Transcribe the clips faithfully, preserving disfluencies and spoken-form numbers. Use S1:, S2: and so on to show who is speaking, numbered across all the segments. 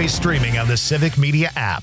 S1: Always streaming on the Civic Media app.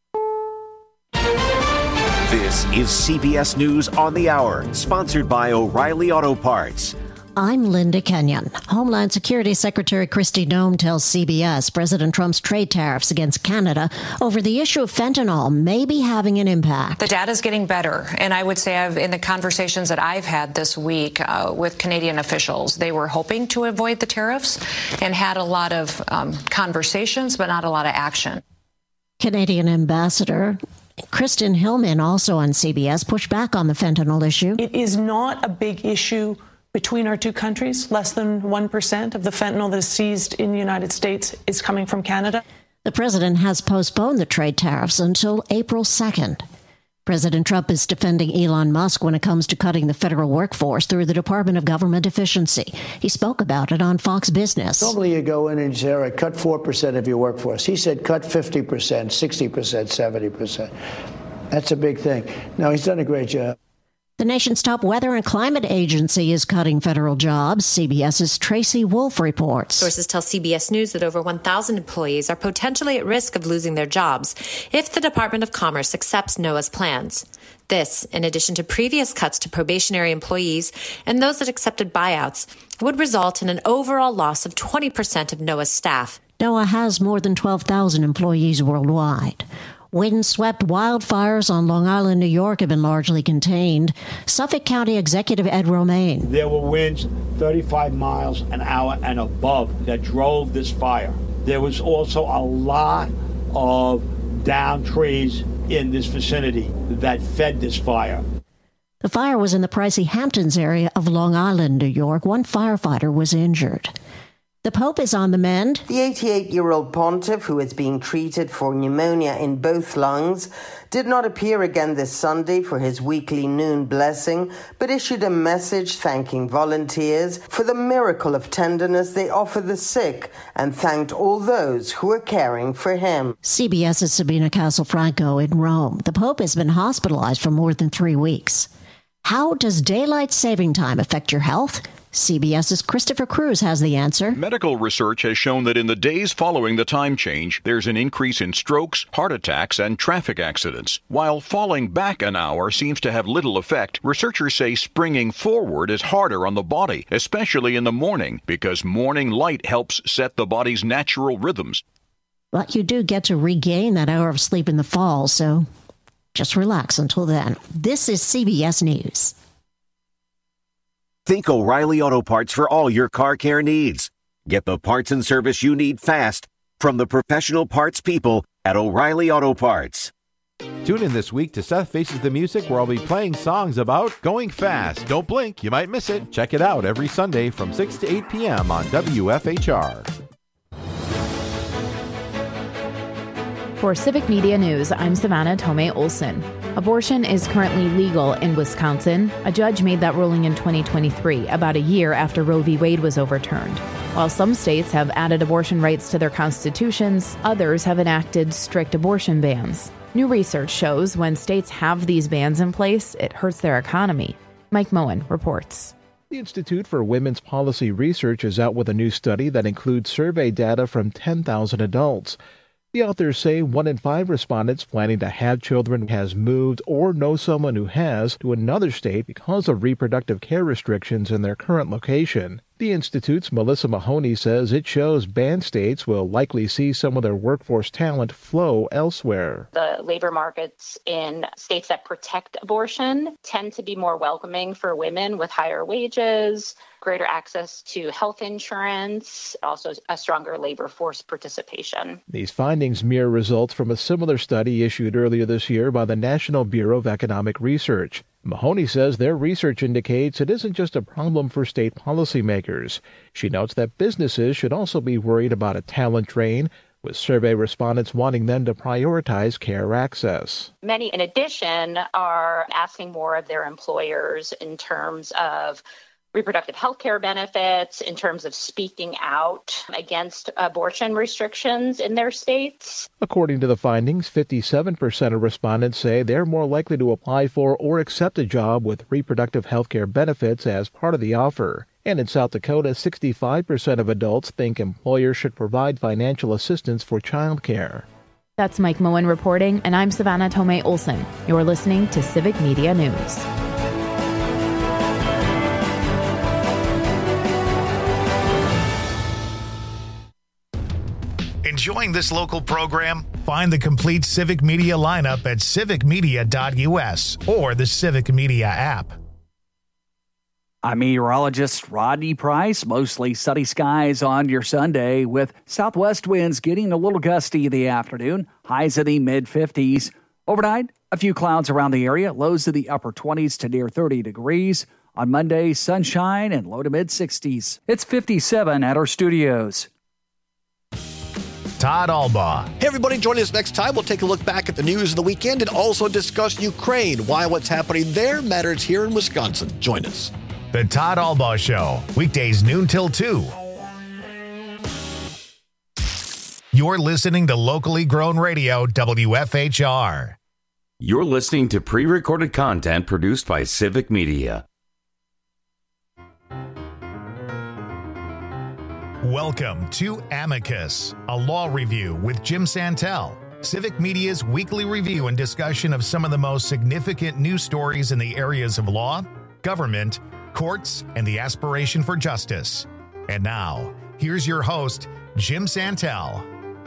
S2: This is C B S News on the Hour, sponsored by O'Reilly Auto Parts.
S3: I'm Linda Kenyon. Homeland Security Secretary Kristi Noem tells C B S President Trump's trade tariffs against Canada over the issue of fentanyl may be having an impact.
S4: The data is getting better, and I would say I've, in the conversations that I've had this week uh, with Canadian officials, they were hoping to avoid the tariffs and had a lot of um, conversations, but not a lot of action.
S3: Canadian Ambassador Kristen Hillman, also on C B S, pushed back on the fentanyl issue.
S5: It is not a big issue between our two countries. Less than one percent of the fentanyl that is seized in the United States is coming from Canada.
S3: The president has postponed the trade tariffs until April second. President Trump is defending Elon Musk when it comes to cutting the federal workforce through the Department of Government Efficiency. He spoke about it on Fox Business.
S6: Normally you go in and say, all right, cut four percent of your workforce. He said cut fifty percent, sixty percent, seventy percent. That's a big thing. No, he's done a great job.
S3: The nation's top weather and climate agency is cutting federal jobs. CBS's Tracy Wolf reports.
S7: Sources tell C B S News that over one thousand employees are potentially at risk of losing their jobs if the Department of Commerce accepts NOAA's plans. This, in addition to previous cuts to probationary employees and those that accepted buyouts, would result in an overall loss of twenty percent of NOAA's staff.
S3: NOAA has more than twelve thousand employees worldwide. Wind-swept wildfires on Long Island, New York have been largely contained. Suffolk County Executive Ed Romaine.
S8: There were winds thirty-five miles an hour and above that drove this fire. There was also a lot of downed trees in this vicinity that fed this fire.
S3: The fire was in the pricey Hamptons area of Long Island, New York. One firefighter was injured. The Pope is on the mend.
S9: The eighty-eight-year-old pontiff, who is being treated for pneumonia in both lungs, did not appear again this Sunday for his weekly noon blessing, but issued a message thanking volunteers for the miracle of tenderness they offer the sick and thanked all those who are caring for him.
S3: CBS's Sabina Castelfranco in Rome. The Pope has been hospitalized for more than three weeks. How does daylight saving time affect your health? CBS's Christopher Cruz has the answer.
S10: Medical research has shown that in the days following the time change, there's an increase in strokes, heart attacks, and traffic accidents. While falling back an hour seems to have little effect, researchers say springing forward is harder on the body, especially in the morning, because morning light helps set the body's natural rhythms.
S3: But you do get to regain that hour of sleep in the fall, so just relax until then. This is C B S News.
S2: Think O'Reilly Auto Parts for all your car care needs. Get the parts and service you need fast from the professional parts people at O'Reilly Auto Parts.
S11: Tune in this week to Seth Faces the Music, where I'll be playing songs about going fast. Don't blink, you might miss it. Check it out every Sunday from six to eight p.m. on W F H R.
S12: For Civic Media News, I'm Savannah Tomei Olson. Abortion is currently legal in Wisconsin. A judge made that ruling in twenty twenty-three, about a year after Roe v. Wade was overturned. While some states have added abortion rights to their constitutions, others have enacted strict abortion bans. New research shows when states have these bans in place, it hurts their economy. Mike Moen reports.
S13: The Institute for Women's Policy Research is out with a new study that includes survey data from ten thousand adults. The authors say one in five respondents planning to have children has moved or know someone who has to another state because of reproductive care restrictions in their current location. The Institute's Melissa Mahoney says it shows banned states will likely see some of their workforce talent flow elsewhere.
S14: The labor markets in states that protect abortion tend to be more welcoming for women with higher wages, greater access to health insurance, also a stronger labor force participation.
S13: These findings mirror results from a similar study issued earlier this year by the National Bureau of Economic Research. Mahoney says their research indicates it isn't just a problem for state policymakers. She notes that businesses should also be worried about a talent drain, with survey respondents wanting them to prioritize care access.
S14: Many, in addition, are asking more of their employers in terms of reproductive health care benefits, in terms of speaking out against abortion restrictions in their states.
S13: According to the findings, fifty-seven percent of respondents say they're more likely to apply for or accept a job with reproductive health care benefits as part of the offer. And in South Dakota, sixty-five percent of adults think employers should provide financial assistance for childcare.
S12: That's Mike Moen reporting, and I'm Savannah Tomei Olson. You're listening to Civic Media News.
S1: Enjoying this local program? Find the complete Civic Media lineup at civic media dot u s or the Civic Media app.
S15: I'm meteorologist Rodney Price. Mostly sunny skies on your Sunday with southwest winds getting a little gusty in the afternoon. Highs in the mid fifties. Overnight, a few clouds around the area. Lows in the upper twenties to near thirty degrees. On Monday, sunshine and low to mid sixties. It's fifty-seven at our studios.
S1: Todd Albaugh.
S16: Hey, everybody, join us next time. We'll take a look back at the news of the weekend and also discuss Ukraine, why what's happening there matters here in Wisconsin. Join us.
S1: The Todd Albaugh Show, weekdays noon till two. You're listening to locally grown radio, W F H R.
S17: You're listening to pre-recorded content produced by Civic Media.
S1: Welcome to Amicus, a law review with Jim Santel. Civic Media's weekly review and discussion of some of the most significant news stories in the areas of law, government, courts, and the aspiration for justice. And now, here's your host, Jim Santel.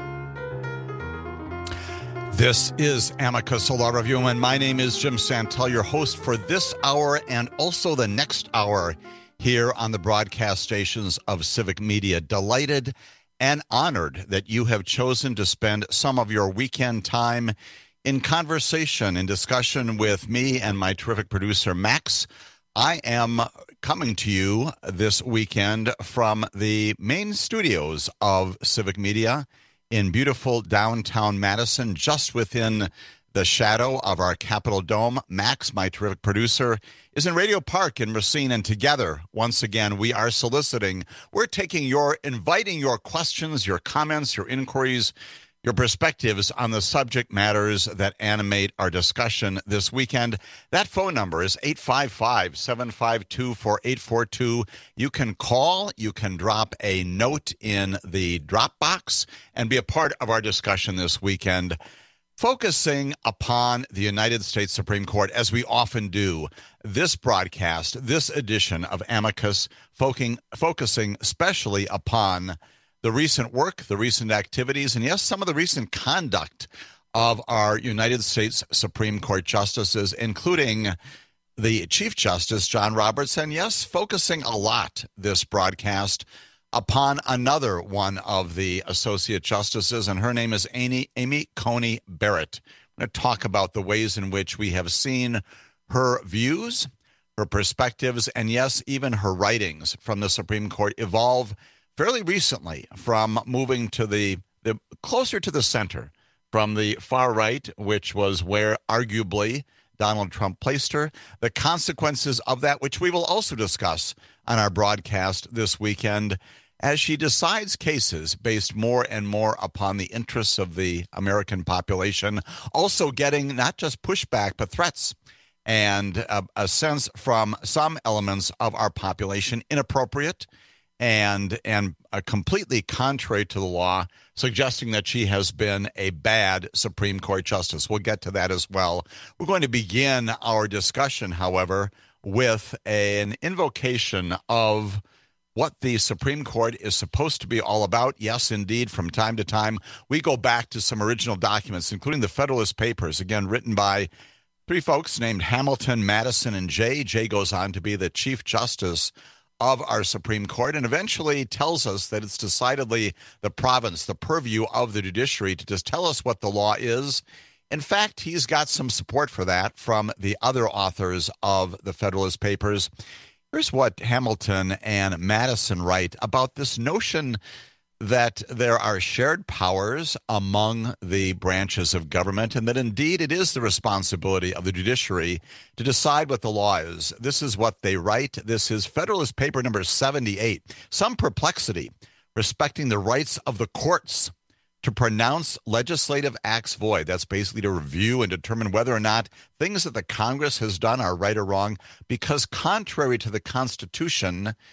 S18: This is Amicus, a law review, and my name is Jim Santel, your host for this hour and also the next hour here on the broadcast stations of Civic Media. Delighted and honored that you have chosen to spend some of your weekend time in conversation and discussion with me and my terrific producer, Max. I am coming to you this weekend from the main studios of Civic Media in beautiful downtown Madison, just within the shadow of our Capitol Dome. Max, my terrific producer, is in Radio Park in Racine, and together, once again, we are soliciting, we're taking your, inviting your questions, your comments, your inquiries, your perspectives on the subject matters that animate our discussion this weekend. That phone number is eight five five, seven five two, four eight four two. You can call, you can drop a note in the Dropbox, and be a part of our discussion this weekend, focusing upon the United States Supreme Court, as we often do. This broadcast, this edition of Amicus, focusing, focusing especially upon the recent work, the recent activities, and yes, some of the recent conduct of our United States Supreme Court justices, including the Chief Justice, John Roberts, and yes, focusing a lot this broadcast upon another one of the associate justices, and her name is Amy, Amy Coney Barrett. I'm going to talk about the ways in which we have seen her views, her perspectives, and yes, even her writings from the Supreme Court evolve fairly recently from moving to the, the closer to the center, from the far right, which was where arguably Donald Trump placed her, the consequences of that, which we will also discuss on our broadcast this weekend, as she decides cases based more and more upon the interests of the American population, also getting not just pushback, but threats and a, a sense from some elements of our population, inappropriate and and uh, completely contrary to the law, suggesting that she has been a bad Supreme Court justice. We'll get to that as well. We're going to begin our discussion, however, with an invocation of what the Supreme Court is supposed to be all about. Yes, indeed, from time to time, we go back to some original documents, including the Federalist Papers, again, written by three folks named Hamilton, Madison, and Jay. Jay goes on to be the Chief Justice of our Supreme Court and eventually tells us that it's decidedly the province, the purview of the judiciary to just tell us what the law is. In fact, he's got some support for that from the other authors of the Federalist Papers. Here's what Hamilton and Madison write about this notion that there are shared powers among the branches of government, and that indeed it is the responsibility of the judiciary to decide what the law is. This is what they write. This is Federalist Paper number seventy-eight. Some perplexity respecting the rights of the courts to pronounce legislative acts void. That's basically to review and determine whether or not things that the Congress has done are right or wrong, because contrary to the Constitution,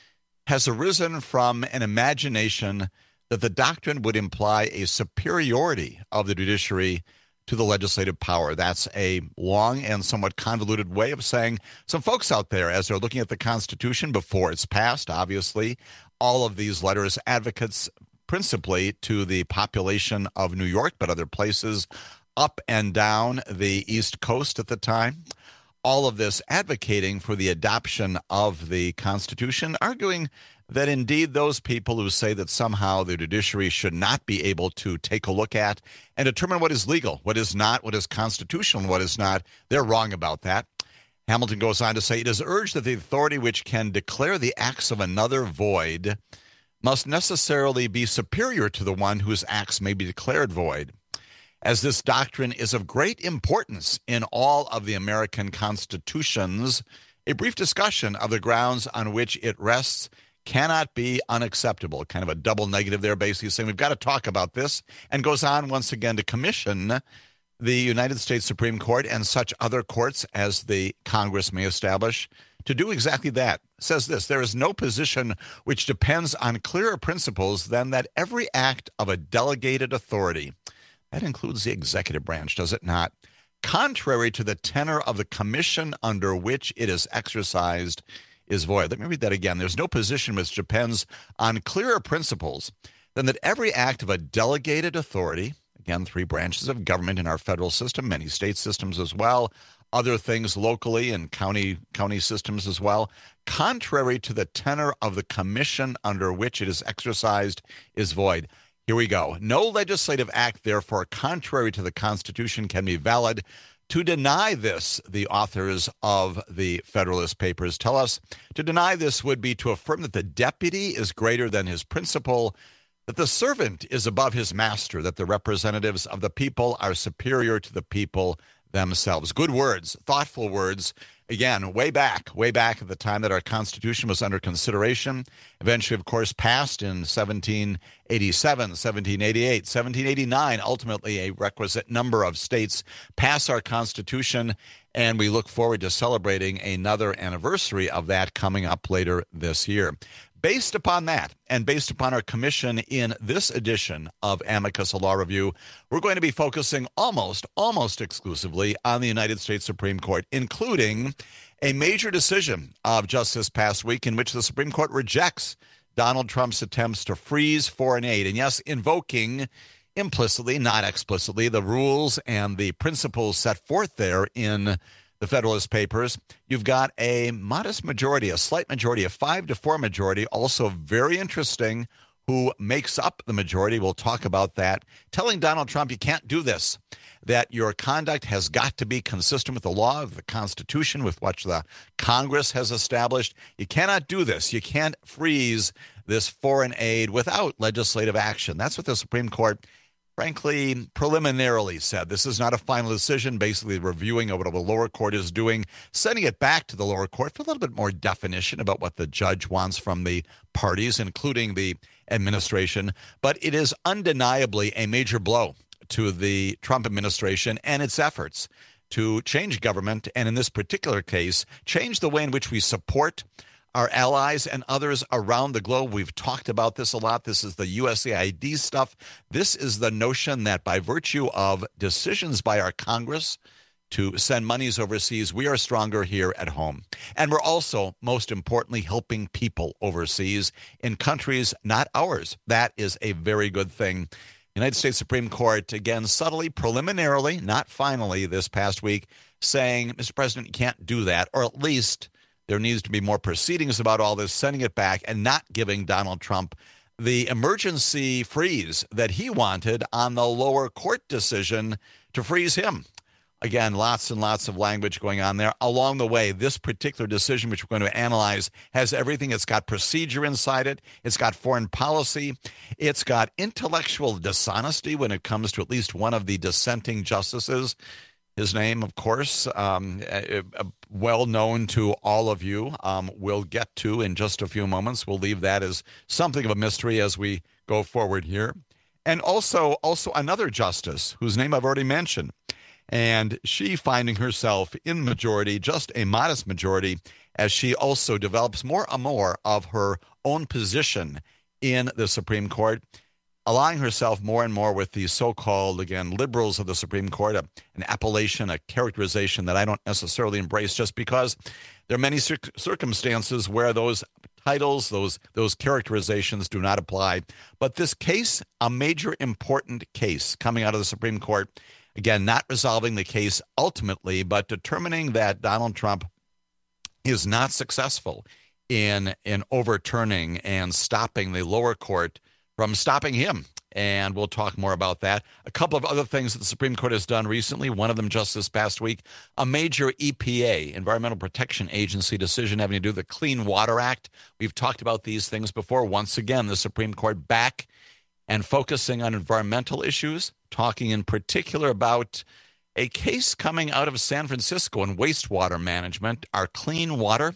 S18: has arisen from an imagination that the doctrine would imply a superiority of the judiciary to the legislative power. That's a long and somewhat convoluted way of saying some folks out there, as they're looking at the Constitution before it's passed, obviously, all of these letters, advocates principally to the population of New York, but other places up and down the East Coast at the time, all of this advocating for the adoption of the Constitution, arguing that indeed those people who say that somehow the judiciary should not be able to take a look at and determine what is legal, what is not, what is constitutional, and what is not, they're wrong about that. Hamilton goes on to say, it is urged that the authority which can declare the acts of another void must necessarily be superior to the one whose acts may be declared void. As this doctrine is of great importance in all of the American constitutions, a brief discussion of the grounds on which it rests cannot be unacceptable. Kind of a double negative there, basically saying we've got to talk about this, and goes on once again to commission the United States Supreme Court and such other courts as the Congress may establish to do exactly that. Says this, there is no position which depends on clearer principles than that every act of a delegated authority, that includes the executive branch, does it not, contrary to the tenor of the commission under which it is exercised, is void. Let me read that again. There's no position which depends on clearer principles than that every act of a delegated authority, again, three branches of government in our federal system, many state systems as well, other things locally and county county systems as well, contrary to the tenor of the commission under which it is exercised, is void. Here we go. No legislative act, therefore, contrary to the Constitution can be valid. To deny this, the authors of the Federalist Papers tell us, to deny this would be to affirm that the deputy is greater than his principal, that the servant is above his master, that the representatives of the people are superior to the people themselves. Good words, thoughtful words. Again, way back, way back at the time that our Constitution was under consideration, eventually, of course, passed in seventeen eighty-seven, seventeen eighty-eight, seventeen eighty-nine, ultimately a requisite number of states pass our Constitution, and we look forward to celebrating another anniversary of that coming up later this year. Based upon that, and based upon our commission in this edition of Amicus, a Law Review, we're going to be focusing almost, almost exclusively on the United States Supreme Court, including a major decision of just this past week in which the Supreme Court rejects Donald Trump's attempts to freeze foreign aid. And yes, invoking implicitly, not explicitly, the rules and the principles set forth there in the Federalist Papers. You've got a modest majority, a slight majority, a five to four majority, also very interesting, who makes up the majority. We'll talk about that, telling Donald Trump you can't do this, that your conduct has got to be consistent with the law of the Constitution, with what the Congress has established. You cannot do this. You can't freeze this foreign aid without legislative action. That's what the Supreme Court, frankly, preliminarily said. This is not a final decision, basically reviewing of what the lower court is doing, sending it back to the lower court for a little bit more definition about what the judge wants from the parties, including the administration. But it is undeniably a major blow to the Trump administration and its efforts to change government, and in this particular case, change the way in which we support our allies and others around the globe. We've talked about this a lot. This is the U S A I D stuff. This is the notion that by virtue of decisions by our Congress to send monies overseas, we are stronger here at home. And we're also, most importantly, helping people overseas in countries not ours. That is a very good thing. United States Supreme Court, again, subtly, preliminarily, not finally, this past week, saying, Mister President, you can't do that, or at least there needs to be more proceedings about all this, sending it back and not giving Donald Trump the emergency freeze that he wanted on the lower court decision to freeze him. Again, lots and lots of language going on there. Along the way, this particular decision, which we're going to analyze, has everything. It's got procedure inside it. It's got foreign policy. It's got intellectual dishonesty when it comes to at least one of the dissenting justices. His name, of course, um, uh, uh, well known to all of you. Um, we'll get to in just a few moments. We'll leave that as something of a mystery as we go forward here. And also, also another justice whose name I've already mentioned. And she finding herself in majority, just a modest majority, as she also develops more and more of her own position in the Supreme Court, aligning herself more and more with the so-called, again, liberals of the Supreme Court, a, an appellation, a characterization that I don't necessarily embrace just because there are many cir- circumstances where those titles, those those characterizations do not apply. But this case, a major important case coming out of the Supreme Court, again, not resolving the case ultimately, but determining that Donald Trump is not successful in in overturning and stopping the lower court from stopping him. And we'll talk more about that. A couple of other things that the Supreme Court has done recently, one of them just this past week, a major E P A, Environmental Protection Agency decision having to do with the Clean Water Act. We've talked about these things before. Once again, the Supreme Court back and focusing on environmental issues, talking in particular about a case coming out of San Francisco in wastewater management, our clean water,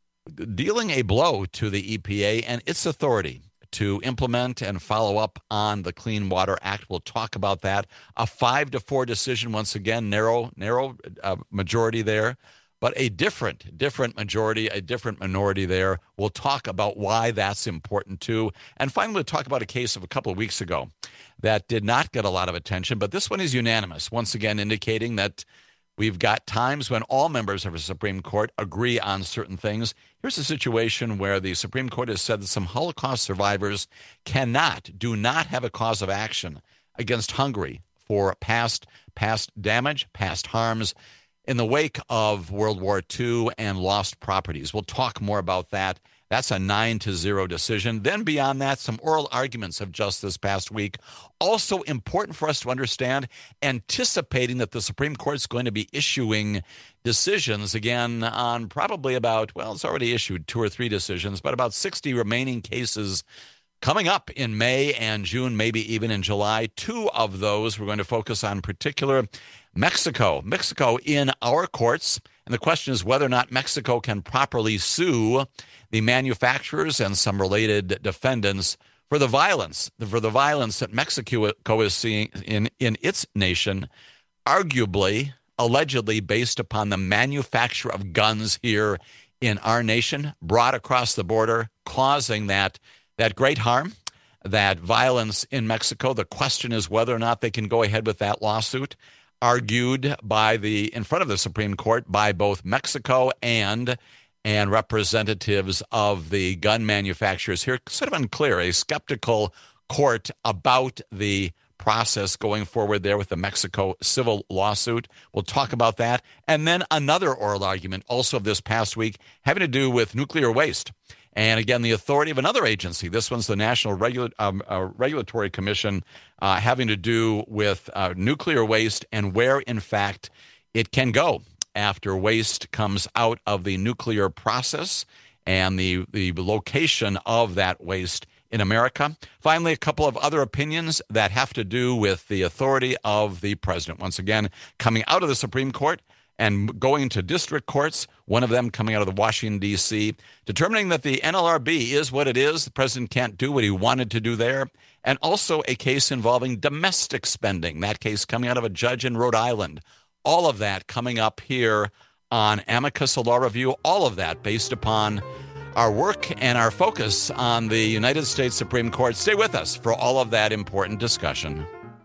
S18: dealing a blow to the E P A and its authority to implement and follow up on the Clean Water Act. We'll talk about that. A five to four decision, once again, narrow, narrow uh, majority there, but a different, different majority, a different minority there. We'll talk about why that's important too. And finally, we'll talk about a case of a couple of weeks ago that did not get a lot of attention, but this one is unanimous, once again indicating that we've got times when all members of the Supreme Court agree on certain things. Here's a situation where the Supreme Court has said that some Holocaust survivors cannot, do not have a cause of action against Hungary for past, past damage, past harms in the wake of World War Two and lost properties. We'll talk more about that. That's a nine to zero decision. Then beyond that, some oral arguments of just this past week. Also important for us to understand, anticipating that the Supreme Court is going to be issuing decisions again on probably about, well, it's already issued two or three decisions, but about sixty remaining cases coming up in May and June, maybe even in July. Two of those we're going to focus on, in particular Mexico. Mexico in our courts. And the question is whether or not Mexico can properly sue the manufacturers and some related defendants for the violence, for the violence that Mexico is seeing in, in its nation, arguably, allegedly based upon the manufacture of guns here in our nation, brought across the border, causing that, that great harm, that violence in Mexico. The question is whether or not they can go ahead with that lawsuit, argued by the in front of the Supreme Court by both Mexico and and representatives of the gun manufacturers here. Sort of unclear, a skeptical court about the process going forward there with the Mexico civil lawsuit. We'll talk about that. And then another oral argument also of this past week having to do with nuclear waste. And again, the authority of another agency. This one's the National Regula- um, uh, Regulatory Commission, uh, having to do with uh, nuclear waste and where, in fact, it can go after waste comes out of the nuclear process and the, the location of that waste in America. Finally, a couple of other opinions that have to do with the authority of the president. Once again, coming out of the Supreme Court and going to district courts, one of them coming out of the Washington, D C, determining that the N L R B is what it is. The president can't do what he wanted to do there. And also a case involving domestic spending, that case coming out of a judge in Rhode Island. All of that coming up here on Amicus, a Law Review, all of that based upon our work and our focus on the United States Supreme Court. Stay with us for all of that important discussion.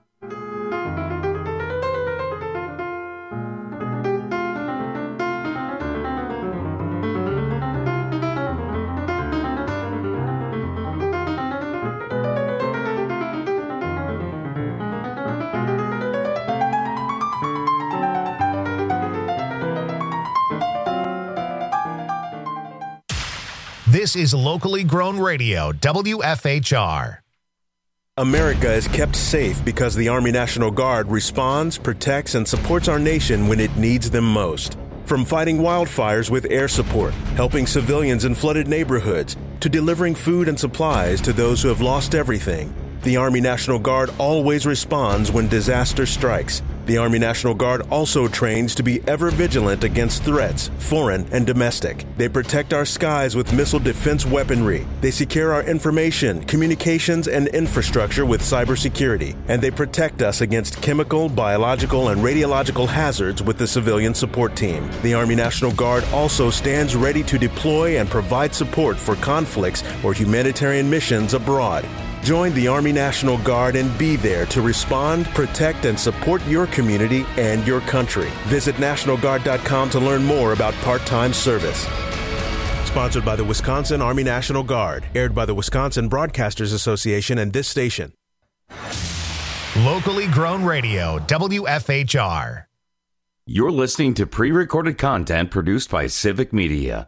S1: This is locally grown radio, W F H R.
S19: America is kept safe because the Army National Guard responds, protects, and supports our nation when it needs them most. From fighting wildfires with air support, helping civilians in flooded neighborhoods, to delivering food and supplies to those who have lost everything, the Army National Guard always responds when disaster strikes. The Army National Guard also trains to be ever vigilant against threats, foreign and domestic. They protect our skies with missile defense weaponry. They secure our information, communications, and infrastructure with cybersecurity. And they protect us against chemical, biological, and radiological hazards with the civilian support team. The Army National Guard also stands ready to deploy and provide support for conflicts or humanitarian missions abroad. Join the Army National Guard and be there to respond, protect, and support your community and your country. Visit National Guard dot com to learn more about part-time service. Sponsored by the Wisconsin Army National Guard. Aired by the Wisconsin Broadcasters Association and this station.
S1: Locally grown radio, W F H R.
S17: You're listening to pre-recorded content produced by Civic Media.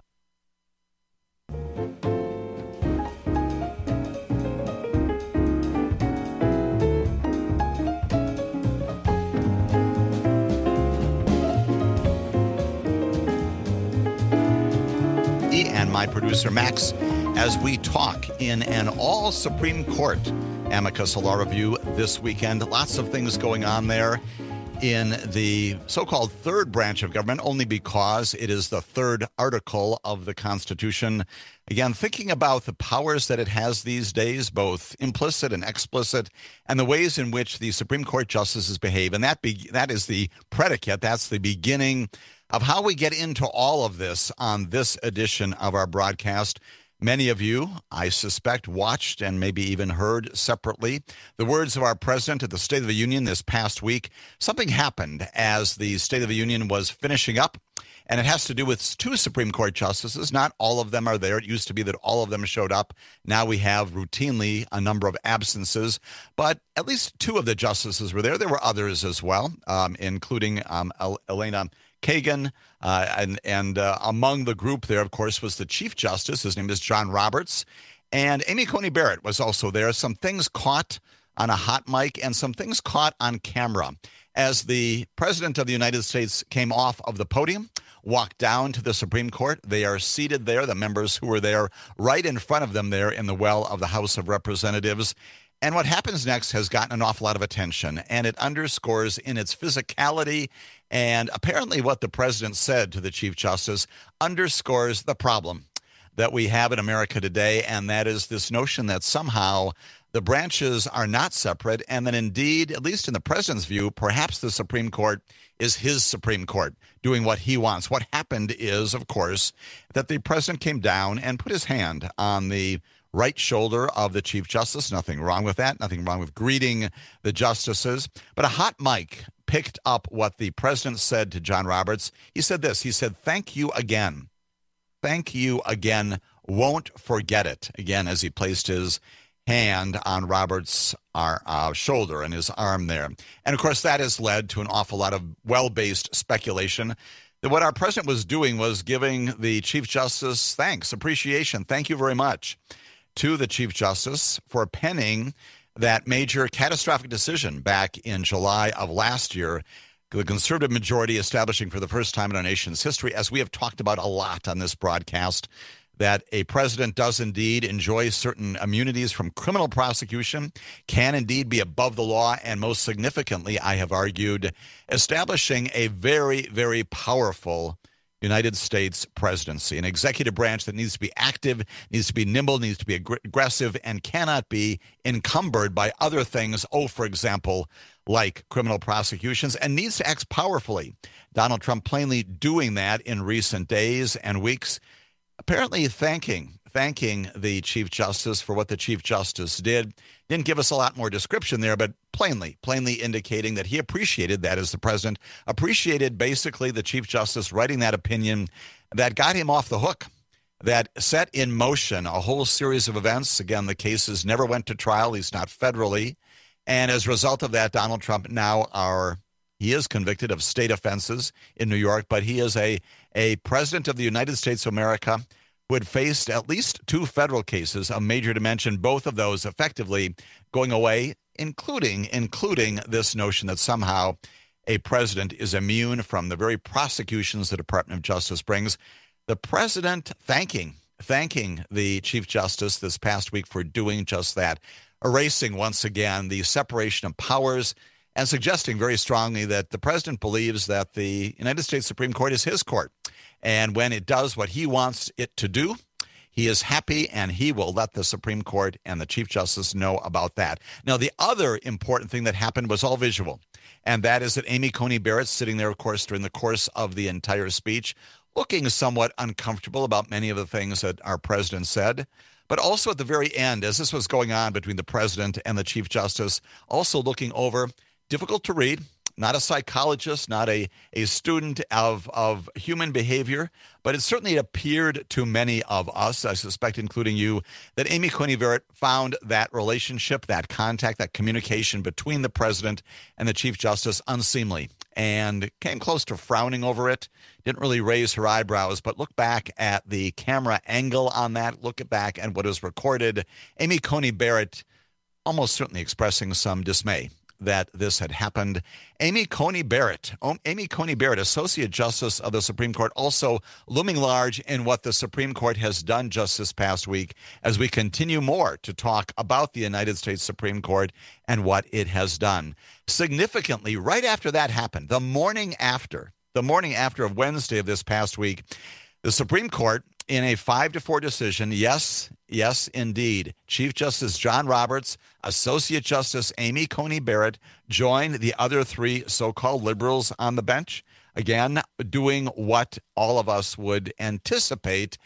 S18: And my producer Max, as we talk in an all Supreme Court amicus law review this weekend. Lots of things going on there in the so-called third branch of government, only because it is the third article of the Constitution. Again, thinking about the powers that it has these days, both implicit and explicit, and the ways in which the Supreme Court justices behave. And that be, that is the predicate. That's the beginning of how we get into all of this on this edition of our broadcast. Many of you, I suspect, watched and maybe even heard separately the words of our president at the State of the Union this past week. Something happened as the State of the Union was finishing up, and it has to do with two Supreme Court justices. Not all of them are there. It used to be that all of them showed up. Now we have routinely a number of absences, but at least two of the justices were there. There were others as well, um, including um, Elena Kagan, uh, and, and uh, among the group there, of course, was the Chief Justice. His name is John Roberts. And Amy Coney Barrett was also there. Some things caught on a hot mic and some things caught on camera. As the President of the United States came off of the podium, walked down to the Supreme Court, they are seated there, the members who were there, right in front of them there in the well of the House of Representatives. And what happens next has gotten an awful lot of attention, and it underscores in its physicality, and apparently what the president said to the Chief Justice underscores the problem that we have in America today, and that is this notion that somehow the branches are not separate, and that indeed, at least in the president's view, perhaps the Supreme Court is his Supreme Court, doing what he wants. What happened is, of course, that the president came down and put his hand on the right shoulder of the Chief Justice. Nothing wrong with that. Nothing wrong with greeting the justices. But a hot mic picked up what the president said to John Roberts. He said this. He said, "Thank you again. Thank you again. Won't forget it." Again, as he placed his hand on Roberts' uh, uh, shoulder and his arm there. And, of course, that has led to an awful lot of well-based speculation that what our president was doing was giving the Chief Justice thanks, appreciation. Thank you very much to the Chief Justice for penning that major catastrophic decision back in July of last year, the conservative majority establishing for the first time in our nation's history, as we have talked about a lot on this broadcast, that a president does indeed enjoy certain immunities from criminal prosecution, can indeed be above the law, and most significantly, I have argued, establishing a very, very powerful United States presidency, an executive branch that needs to be active, needs to be nimble, needs to be ag- aggressive, and cannot be encumbered by other things, oh, for example, like criminal prosecutions, and needs to act powerfully. Donald Trump plainly doing that in recent days and weeks, apparently thanking thanking the Chief Justice for what the Chief Justice did. Didn't give us a lot more description there, but plainly, plainly indicating that he appreciated that as the president, appreciated basically the Chief Justice writing that opinion that got him off the hook, that set in motion a whole series of events. Again, the cases never went to trial, at least not federally. And as a result of that, Donald Trump now are, he is convicted of state offenses in New York, but he is a, a president of the United States of America who had faced at least two federal cases of major dimension, both of those effectively going away, including including this notion that somehow a president is immune from the very prosecutions the Department of Justice brings. The president thanking, thanking the Chief Justice this past week for doing just that, erasing once again the separation of powers and suggesting very strongly that the president believes that the United States Supreme Court is his court. And when it does what he wants it to do, he is happy, and he will let the Supreme Court and the Chief Justice know about that. Now, the other important thing that happened was all visual, and that is that Amy Coney Barrett, sitting there, of course, during the course of the entire speech, looking somewhat uncomfortable about many of the things that our president said, but also at the very end, as this was going on between the president and the Chief Justice, also looking over, difficult to read, not a psychologist, not a, a student of, of human behavior, but it certainly appeared to many of us, I suspect including you, that Amy Coney Barrett found that relationship, that contact, that communication between the president and the Chief Justice unseemly, and came close to frowning over it. Didn't really raise her eyebrows, but look back at the camera angle on that, look back at what was recorded. Amy Coney Barrett almost certainly expressing some dismay that this had happened. Amy Coney Barrett, Amy Coney Barrett, Associate Justice of the Supreme Court, also looming large in what the Supreme Court has done just this past week as we continue more to talk about the United States Supreme Court and what it has done. Significantly, right after that happened, the morning after, the morning after of Wednesday of this past week, the Supreme Court, in a five to four decision, yes, yes, indeed, Chief Justice John Roberts, Associate Justice Amy Coney Barrett joined the other three so-called liberals on the bench, again, doing what all of us would anticipate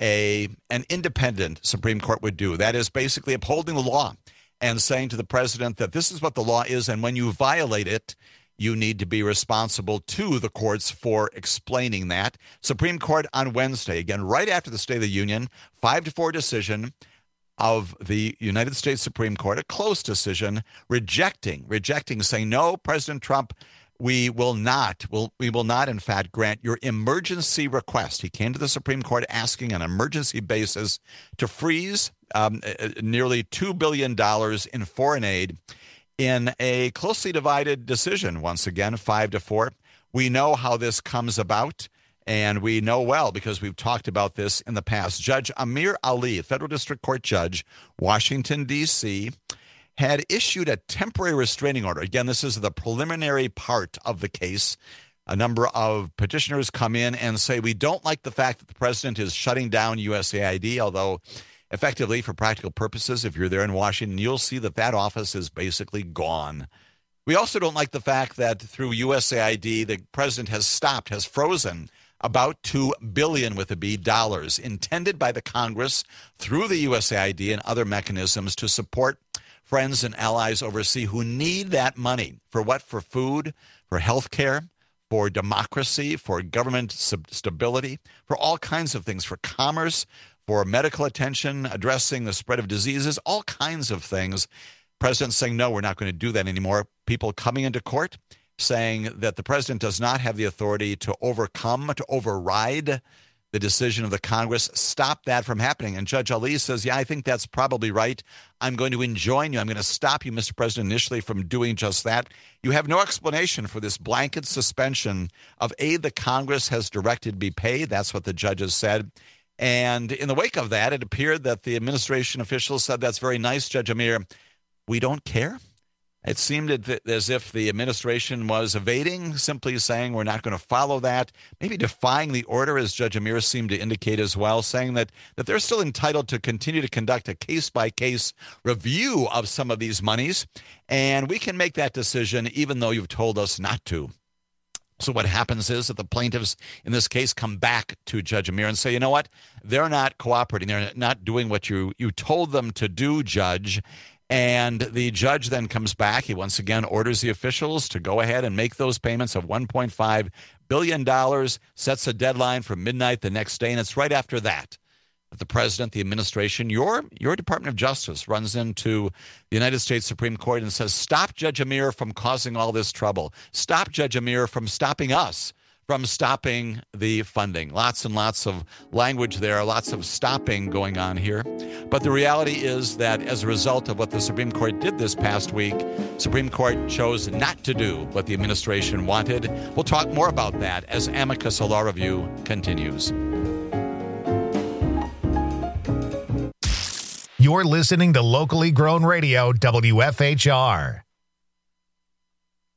S18: a an independent Supreme Court would do. That is basically upholding the law and saying to the president that this is what the law is, and when you violate it, you need to be responsible to the courts for explaining that. Supreme Court on Wednesday, again, right after the State of the Union, five to four decision of the United States Supreme Court, a close decision, rejecting, rejecting, saying, no, President Trump, we will not, will, we will not, in fact, grant your emergency request. He came to the Supreme Court asking on an emergency basis to freeze um, nearly two billion dollars in foreign aid in a closely divided decision, once again, five to four. We know how this comes about, and we know well because we've talked about this in the past. Judge Amir Ali, federal district court judge, Washington, D C, had issued a temporary restraining order. Again, this is the preliminary part of the case. A number of petitioners come in and say, we don't like the fact that the president is shutting down U S A I D, although effectively, for practical purposes, if you're there in Washington, you'll see that that office is basically gone. We also don't like the fact that through U S A I D, the president has stopped, has frozen about two billion dollars with a B dollars intended by the Congress through the U S A I D and other mechanisms to support friends and allies overseas who need that money. For what? For food, for health care, for democracy, for government sub- stability, for all kinds of things, for commerce, for medical attention, addressing the spread of diseases, all kinds of things. President saying, no, we're not going to do that anymore. People coming into court saying that the president does not have the authority to overcome, to override the decision of the Congress. Stop that from happening. And Judge Ali says, yeah, I think that's probably right. I'm going to enjoin you. I'm going to stop you, Mister President, initially from doing just that. You have no explanation for this blanket suspension of aid the Congress has directed be paid. That's what the judges said. And in the wake of that, it appeared that the administration officials said, that's very nice, Judge Amir. We don't care. It seemed as if the administration was evading, simply saying we're not going to follow that, maybe defying the order, as Judge Amir seemed to indicate as well, saying that, that they're still entitled to continue to conduct a case-by-case review of some of these monies, and we can make that decision even though you've told us not to. So what happens is that the plaintiffs in this case come back to Judge Amir and say, you know what, they're not cooperating. They're not doing what you, you told them to do, Judge. And the judge then comes back. He once again orders the officials to go ahead and make those payments of one point five billion dollars, sets a deadline for midnight the next day. And it's right after that that the president, the administration, your, your Department of Justice runs into the United States Supreme Court and says, stop Judge Amir from causing all this trouble. Stop Judge Amir from stopping us from stopping the funding. Lots and lots of language there, lots of stopping going on here. But the reality is that as a result of what the Supreme Court did this past week, Supreme Court chose not to do what the administration wanted. We'll talk more about that as Amicus, a law review, continues.
S1: You're listening to locally grown radio, W F H R.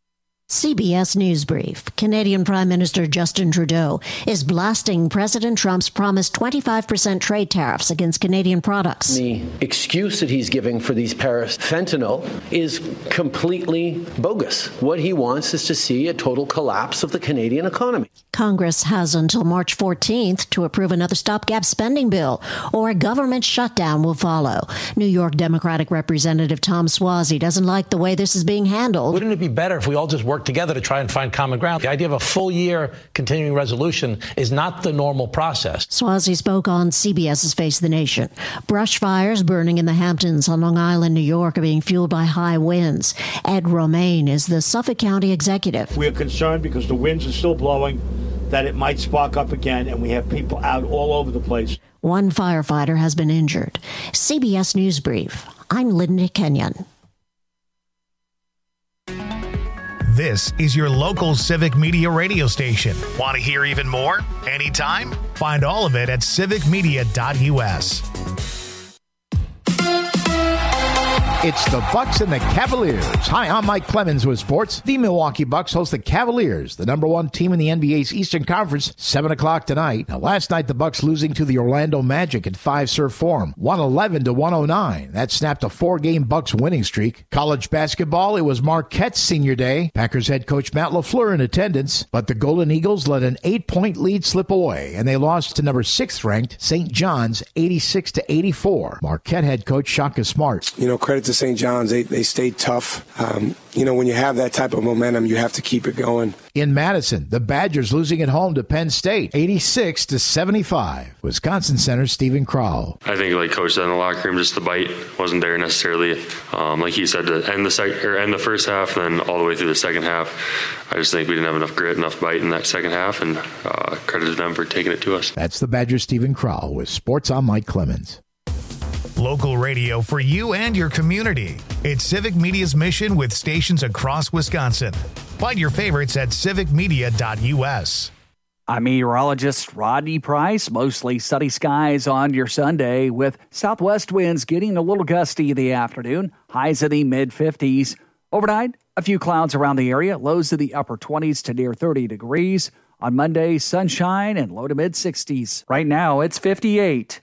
S3: C B S News Brief. Canadian Prime Minister Justin Trudeau is blasting President Trump's promised twenty-five percent trade tariffs against Canadian products.
S20: The excuse that he's giving for these tariffs, fentanyl, is completely bogus. What he wants is to see a total collapse of the Canadian economy.
S3: Congress has until March fourteenth to approve another stopgap spending bill, or a government shutdown will follow. New York Democratic Representative Tom Suozzi doesn't like the way this is being handled.
S21: Wouldn't it be better if we all just worked together to try and find common ground? The idea of a full year continuing resolution is not the normal process.
S3: Suozzi spoke on CBS's Face the Nation. Brush fires burning in the Hamptons on Long Island, New York are being fueled by high winds. Ed Romaine is the Suffolk County executive.
S8: We are concerned because the winds are still blowing, that it might spark up again, and we have people out all over the place.
S3: One firefighter has been injured. C B S News Brief. I'm Linda Kenyon.
S1: This is your local Civic Media radio station. Want to hear even more? Anytime? Find all of it at civic media dot u s.
S22: It's the Bucks and the Cavaliers. Hi, I'm Mike Clemens with sports. The Milwaukee Bucks host the Cavaliers, the number one team in the N B A's Eastern Conference, seven o'clock tonight. Now, last night, the Bucks losing to the Orlando Magic in five-serve form, one eleven to one oh nine. That snapped a four-game Bucks winning streak. College basketball, it was Marquette's senior day. Packers head coach Matt LaFleur in attendance, but the Golden Eagles let an eight-point lead slip away, and they lost to number sixth-ranked Saint John's eighty-six to eighty-four. Marquette head coach Shaka Smart.
S23: You know, credit to Saint John's. They, they stayed tough. Um, you know, when you have that type of momentum, you have to keep it going.
S22: In Madison, the Badgers losing at home to Penn State, eighty-six to seventy-five. Wisconsin center Stephen Crowell.
S24: I think, like Coach said in the locker room, just the bite wasn't there necessarily. Um, like he said, to end the sec- or end the first half, then all the way through the second half. I just think we didn't have enough grit, enough bite in that second half, and uh, credit to them for taking it to us.
S22: That's the Badgers' Stephen Crowell with Sports on Mike Clemens.
S1: Local radio for you and your community. It's Civic Media's mission with stations across Wisconsin. Find your favorites at civic media dot u s.
S15: I'm meteorologist Rodney Price. Mostly sunny skies on your Sunday with southwest winds getting a little gusty in the afternoon. Highs in the mid fifties. Overnight, a few clouds around the area. Lows in the upper twenties to near thirty degrees. On Monday, sunshine and low to mid sixties. Right now, it's fifty-eight.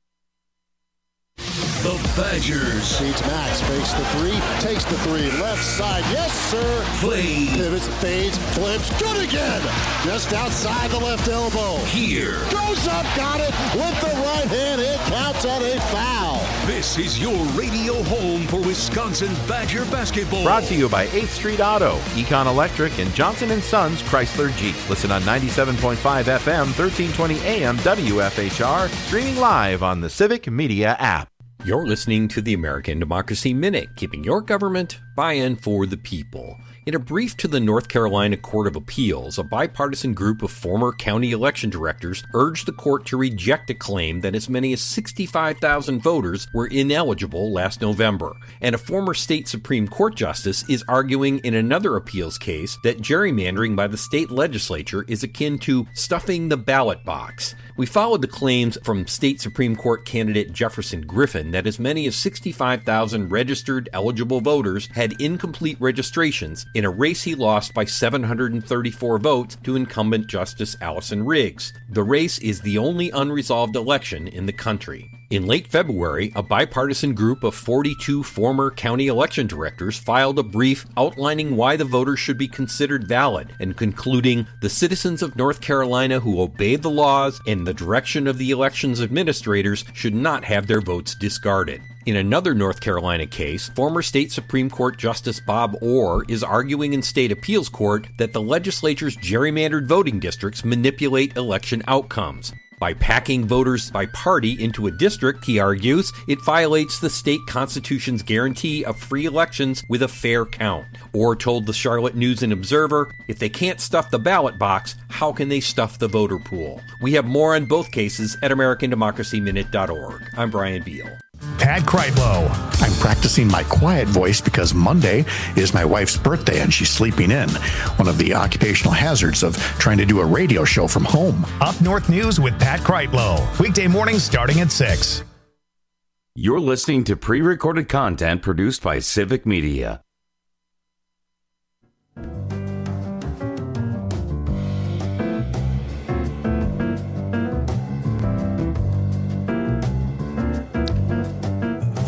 S25: The Badgers.
S26: Feeds Max, fakes the three, takes the three, left side, yes sir.
S25: Play.
S26: Pivots, fades, flips, good again. Just outside the left elbow.
S25: Here.
S26: Goes up, got it, with the right hand, it counts on a foul.
S25: This is your radio home for Wisconsin Badger basketball.
S11: Brought to you by eighth Street Auto, Econ Electric, and Johnson and Sons Chrysler Jeep. Listen on ninety-seven point five F M, thirteen twenty A M W F H R, streaming live on the Civic Media app.
S27: You're listening to the American Democracy Minute, keeping your government by-in for the people. In a brief to the North Carolina Court of Appeals, a bipartisan group of former county election directors urged the court to reject a claim that as many as sixty-five thousand voters were ineligible last November. And a former state Supreme Court justice is arguing in another appeals case that gerrymandering by the state legislature is akin to stuffing the ballot box. We followed the claims from state Supreme Court candidate Jefferson Griffin that as many as sixty-five thousand registered eligible voters had incomplete registrations in a race he lost by seven hundred thirty-four votes to incumbent Justice Allison Riggs. The race is the only unresolved election in the country. In late February, a bipartisan group of forty-two former county election directors filed a brief outlining why the voters should be considered valid and concluding the citizens of North Carolina who obey the laws and the direction of the elections administrators should not have their votes discarded. In another North Carolina case, former state Supreme Court Justice Bob Orr is arguing in state appeals court that the legislature's gerrymandered voting districts manipulate election outcomes. By packing voters by party into a district, he argues, it violates the state constitution's guarantee of free elections with a fair count. Orr told the Charlotte News and Observer, if they can't stuff the ballot box, how can they stuff the voter pool? We have more on both cases at American Democracy Minute dot org. I'm Brian Beal.
S1: Pat Kreitlow.
S28: I'm practicing my quiet voice because Monday is my wife's birthday and she's sleeping in. One of the occupational hazards of trying to do a radio show from home.
S1: Up North News with Pat Kreitlow. Weekday mornings starting at six.
S17: You're listening to pre-recorded content produced by Civic Media.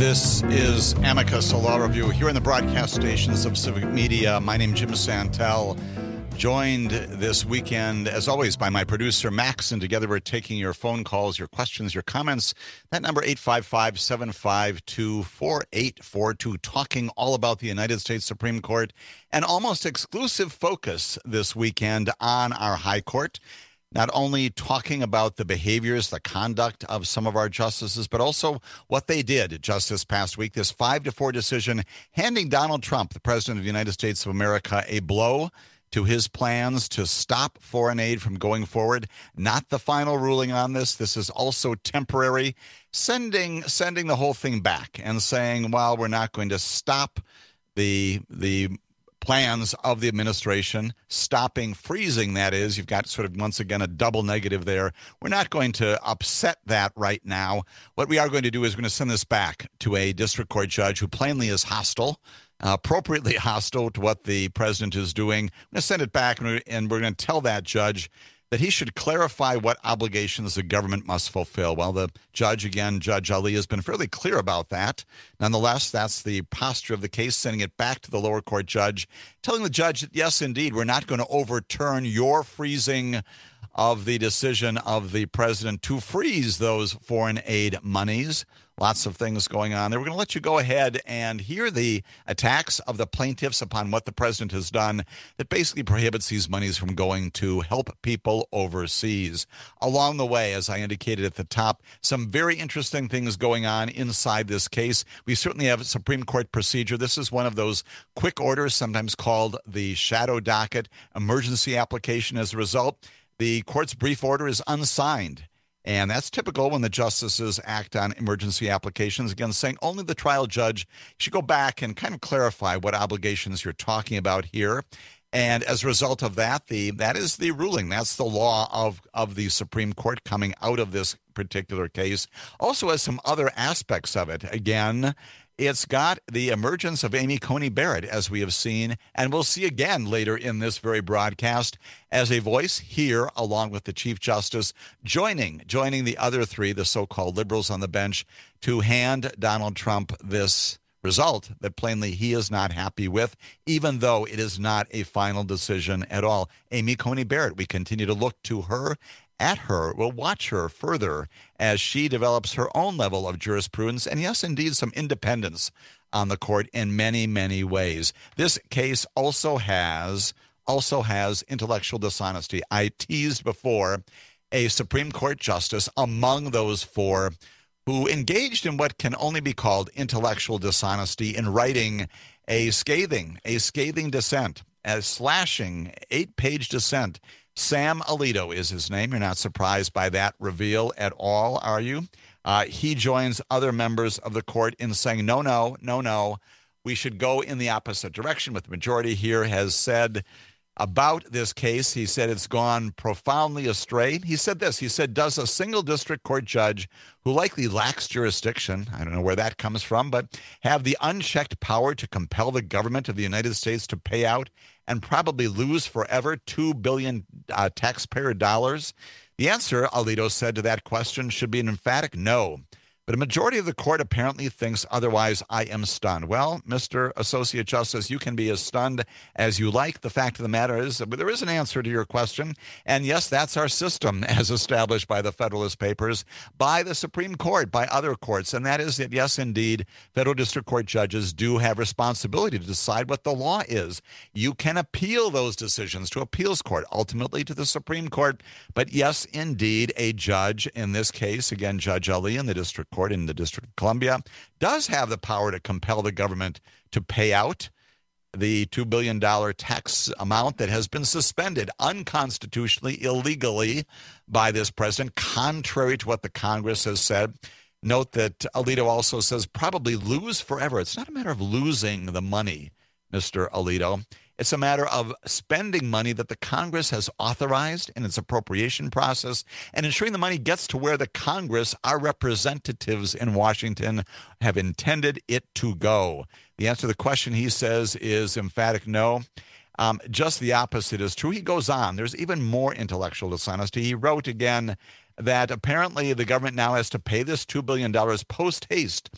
S18: This is Amicus, a law review here in the broadcast stations of Civic Media. My name is Jim Santel, joined this weekend, as always, by my producer, Max, and together we're taking your phone calls, your questions, your comments. That number, eight five five, seven five two, four eight four two, talking all about the United States Supreme Court, an almost exclusive focus this weekend on our high court. Not only talking about the behaviors, the conduct of some of our justices, but also what they did just this past week. This five to four decision handing Donald Trump, the President of the United States of America, a blow to his plans to stop foreign aid from going forward. Not the final ruling on this. This is also temporary. Sending sending the whole thing back and saying, well, we're not going to stop the the plans of the administration, stopping, freezing, that is. You've got sort of, once again, a double negative there. We're not going to upset that right now. What we are going to do is we're going to send this back to a district court judge who plainly is hostile, uh, appropriately hostile to what the president is doing. We're going to send it back, and we're, and we're going to tell that judge that he should clarify what obligations the government must fulfill. Well, the judge, again, Judge Ali, has been fairly clear about that. Nonetheless, that's the posture of the case, sending it back to the lower court judge, telling the judge that, yes, indeed, we're not going to overturn your freezing of the decision of the president to freeze those foreign aid monies. Lots of things going on there. We're going to let you go ahead and hear the attacks of the plaintiffs upon what the president has done that basically prohibits these monies from going to help people overseas. Along the way, as I indicated at the top, some very interesting things going on inside this case. We certainly have a Supreme Court procedure. This is one of those quick orders, sometimes called the shadow docket emergency application. As a result, the court's brief order is unsigned. And that's typical when the justices act on emergency applications, again, saying only the trial judge should go back and kind of clarify what obligations you're talking about here. And as a result of that, the that is the ruling. That's the law of, of the Supreme Court coming out of this particular case. Also has some other aspects of it. Again, it's got the emergence of Amy Coney Barrett, as we have seen, and we'll see again later in this very broadcast, as a voice here, along with the Chief Justice, joining joining the other three, the so-called liberals on the bench, to hand Donald Trump this result that plainly he is not happy with, even though it is not a final decision at all. Amy Coney Barrett, we continue to look to her, at her. We'll watch her further as she develops her own level of jurisprudence and, yes, indeed, some independence on the court in many, many ways. This case also has also has intellectual dishonesty. I teased before a Supreme Court justice among those four who engaged in what can only be called intellectual dishonesty in writing a scathing, a scathing dissent, a slashing eight-page dissent. Sam Alito is his name. You're not surprised by that reveal at all, are you? Uh, he joins other members of the court in saying, no, no, no, no, we should go in the opposite direction. What the majority here has said about this case, he said it's gone profoundly astray. He said this, he said, does a single district court judge who likely lacks jurisdiction, I don't know where that comes from, but have the unchecked power to compel the government of the United States to pay out and probably lose forever two billion dollars uh, taxpayer dollars? The answer, Alito said to that question, should be an emphatic no. But a majority of the court apparently thinks otherwise. I am stunned. Well, Mister Associate Justice, you can be as stunned as you like. The fact of the matter is that there is an answer to your question. And yes, that's our system as established by the Federalist Papers, by the Supreme Court, by other courts. And that is that, yes, indeed, federal district court judges do have responsibility to decide what the law is. You can appeal those decisions to appeals court, ultimately to the Supreme Court. But yes, indeed, a judge, in this case, again, Judge Ali in the district court in the District of Columbia, does have the power to compel the government to pay out the two billion dollars tax amount that has been suspended unconstitutionally, illegally by this president, contrary to what the Congress has said. Note that Alito also says probably lose forever. It's not a matter of losing the money, Mister Alito. It's a matter of spending money that the Congress has authorized in its appropriation process and ensuring the money gets to where the Congress, our representatives in Washington, have intended it to go. The answer to the question, he says, is emphatic no. Um, just the opposite is true. He goes on. There's even more intellectual dishonesty. He wrote again that apparently the government now has to pay this two billion dollars post haste.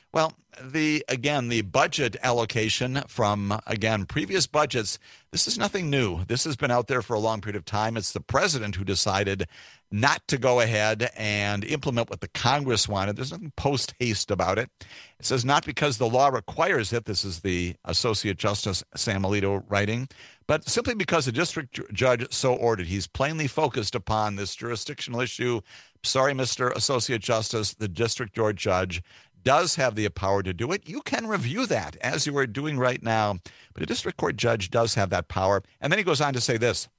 S18: Well, the again, the budget allocation from, again, previous budgets, this is nothing new. This has been out there for a long period of time. It's the president who decided not to go ahead and implement what the Congress wanted. There's nothing post-haste about it. It says not because the law requires it. This is the Associate Justice Sam Alito writing, but simply because the district judge so ordered. He's plainly focused upon this jurisdictional issue. Sorry, Mister Associate Justice, the district court judge does have the power to do it. You can review that as you are doing right now, but a district court judge does have that power. And then he goes on to say this.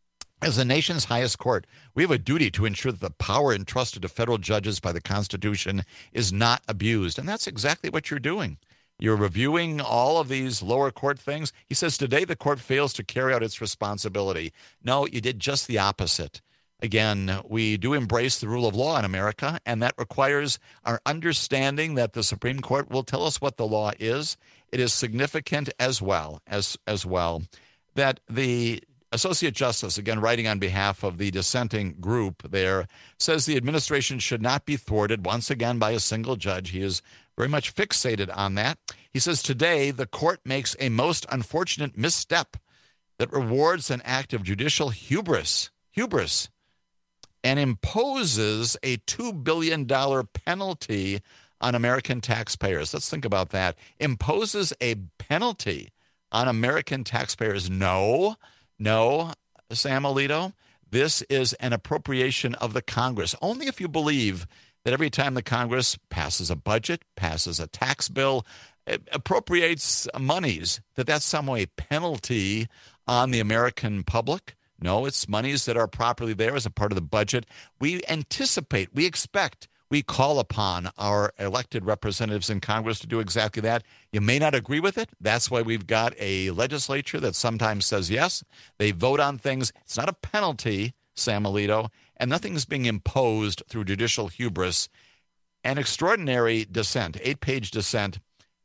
S18: As the nation's highest court, we have a duty to ensure that the power entrusted to federal judges by the Constitution is not abused. And that's exactly what you're doing. You're reviewing all of these lower court things. He says today the court fails to carry out its responsibility. No, you did just the opposite. Again, we do embrace the rule of law in America, and that requires our understanding that the Supreme Court will tell us what the law is. It is significant as well as as well that the Associate Justice, again, writing on behalf of the dissenting group there, says the administration should not be thwarted once again by a single judge. He is very much fixated on that. He says today the court makes a most unfortunate misstep that rewards an act of judicial hubris, hubris, and imposes a two billion dollars penalty on American taxpayers. Let's think about that. Imposes a penalty on American taxpayers. No, no, Sam Alito, this is an appropriation of the Congress. Only if you believe that every time the Congress passes a budget, passes a tax bill, appropriates monies, that that's some way penalty on the American public. No, it's monies that are properly there as a part of the budget. We anticipate, we expect, we call upon our elected representatives in Congress to do exactly that. You may not agree with it. That's why we've got a legislature that sometimes says yes. They vote on things. It's not a penalty, Sam Alito, and nothing's being imposed through judicial hubris. An extraordinary dissent, eight-page dissent,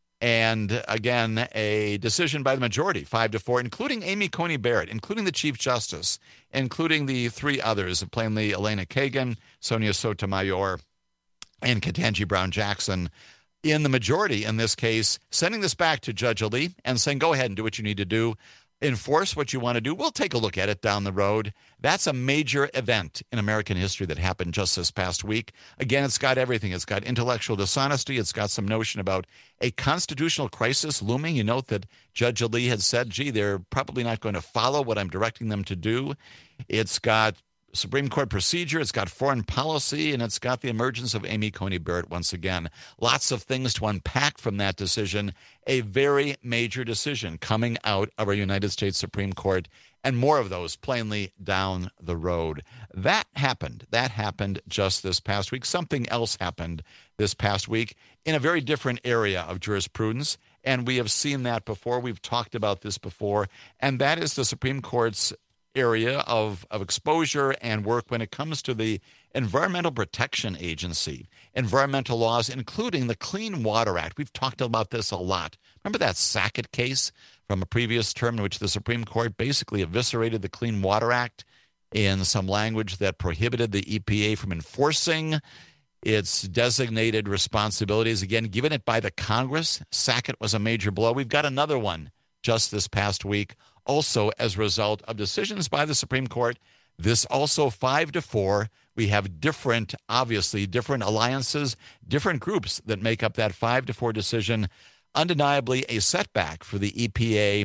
S18: and again, a decision by the majority, five to four, including Amy Coney Barrett, including the Chief Justice, including the three others, plainly Elena Kagan, Sonia Sotomayor, and Ketanji Brown Jackson, in the majority in this case, sending this back to Judge Ali and saying, go ahead and do what you need to do. Enforce what you want to do. We'll take a look at it down the road. That's a major event in American history that happened just this past week. Again, it's got everything. It's got intellectual dishonesty. It's got some notion about a constitutional crisis looming. You note that Judge Ali had said, gee, they're probably not going to follow what I'm directing them to do. It's got Supreme Court procedure, it's got foreign policy, and it's got the emergence of Amy Coney Barrett once again. Lots of things to unpack from that decision. A very major decision coming out of our United States Supreme Court, and more of those plainly down the road. That happened. That happened just this past week. Something else happened this past week in a very different area of jurisprudence, and we have seen that before. We've talked about this before, and that is the Supreme Court's area of, of exposure and work when it comes to the Environmental Protection Agency, environmental laws, including the Clean Water Act. We've talked about this a lot. Remember that Sackett case from a previous term in which the Supreme Court basically eviscerated the Clean Water Act in some language that prohibited the E P A from enforcing its designated responsibilities, again, given it by the Congress. Sackett was a major blow. We've got another one just this past week, also as a result of decisions by the Supreme Court. This also five to four. We have different, obviously, different alliances, different groups that make up that five to four decision. Undeniably a setback for the E P A,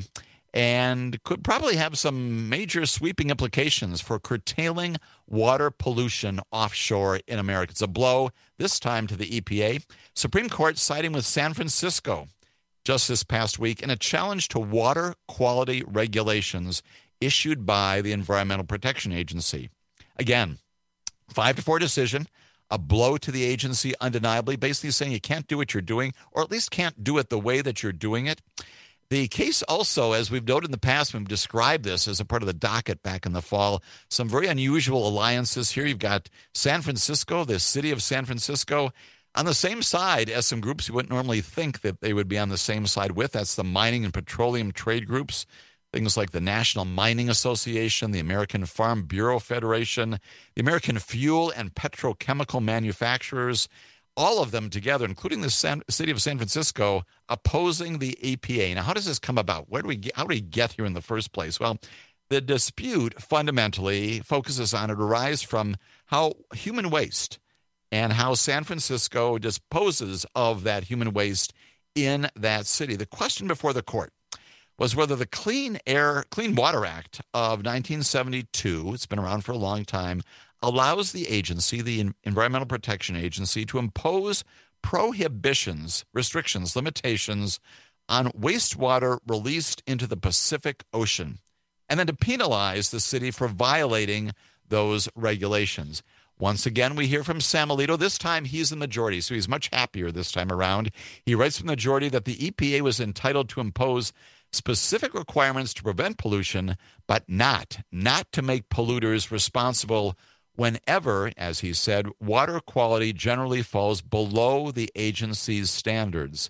S18: and could probably have some major sweeping implications for curtailing water pollution offshore in America. It's a blow, this time to the E P A. Supreme Court siding with San Francisco just this past week in a challenge to water quality regulations issued by the Environmental Protection Agency. Again, five to four decision, a blow to the agency undeniably, basically saying you can't do what you're doing, or at least can't do it the way that you're doing it. The case also, as we've noted in the past, we've described this as a part of the docket back in the fall, some very unusual alliances here. You've got San Francisco, the city of San Francisco, on the same side as some groups you wouldn't normally think that they would be on the same side with. That's the mining and petroleum trade groups, things like the National Mining Association, the American Farm Bureau Federation, the American Fuel and Petrochemical Manufacturers, all of them together, including the San, city of San Francisco, opposing the E P A. Now, how does this come about? Where do we get, how do we get here in the first place? Well, the dispute fundamentally focuses on it arise from how human waste and how San Francisco disposes of that human waste in that city. The question before the court was whether the Clean Air, Clean Water Act of nineteen seventy-two, it's been around for a long time, allows the agency, the Environmental Protection Agency, to impose prohibitions, restrictions, limitations on wastewater released into the Pacific Ocean, and then to penalize the city for violating those regulations. Once again, we hear from Sam Alito. This time, he's the majority, so he's much happier this time around. He writes from the majority that the E P A was entitled to impose specific requirements to prevent pollution, but not, not to make polluters responsible whenever, as he said, water quality generally falls below the agency's standards.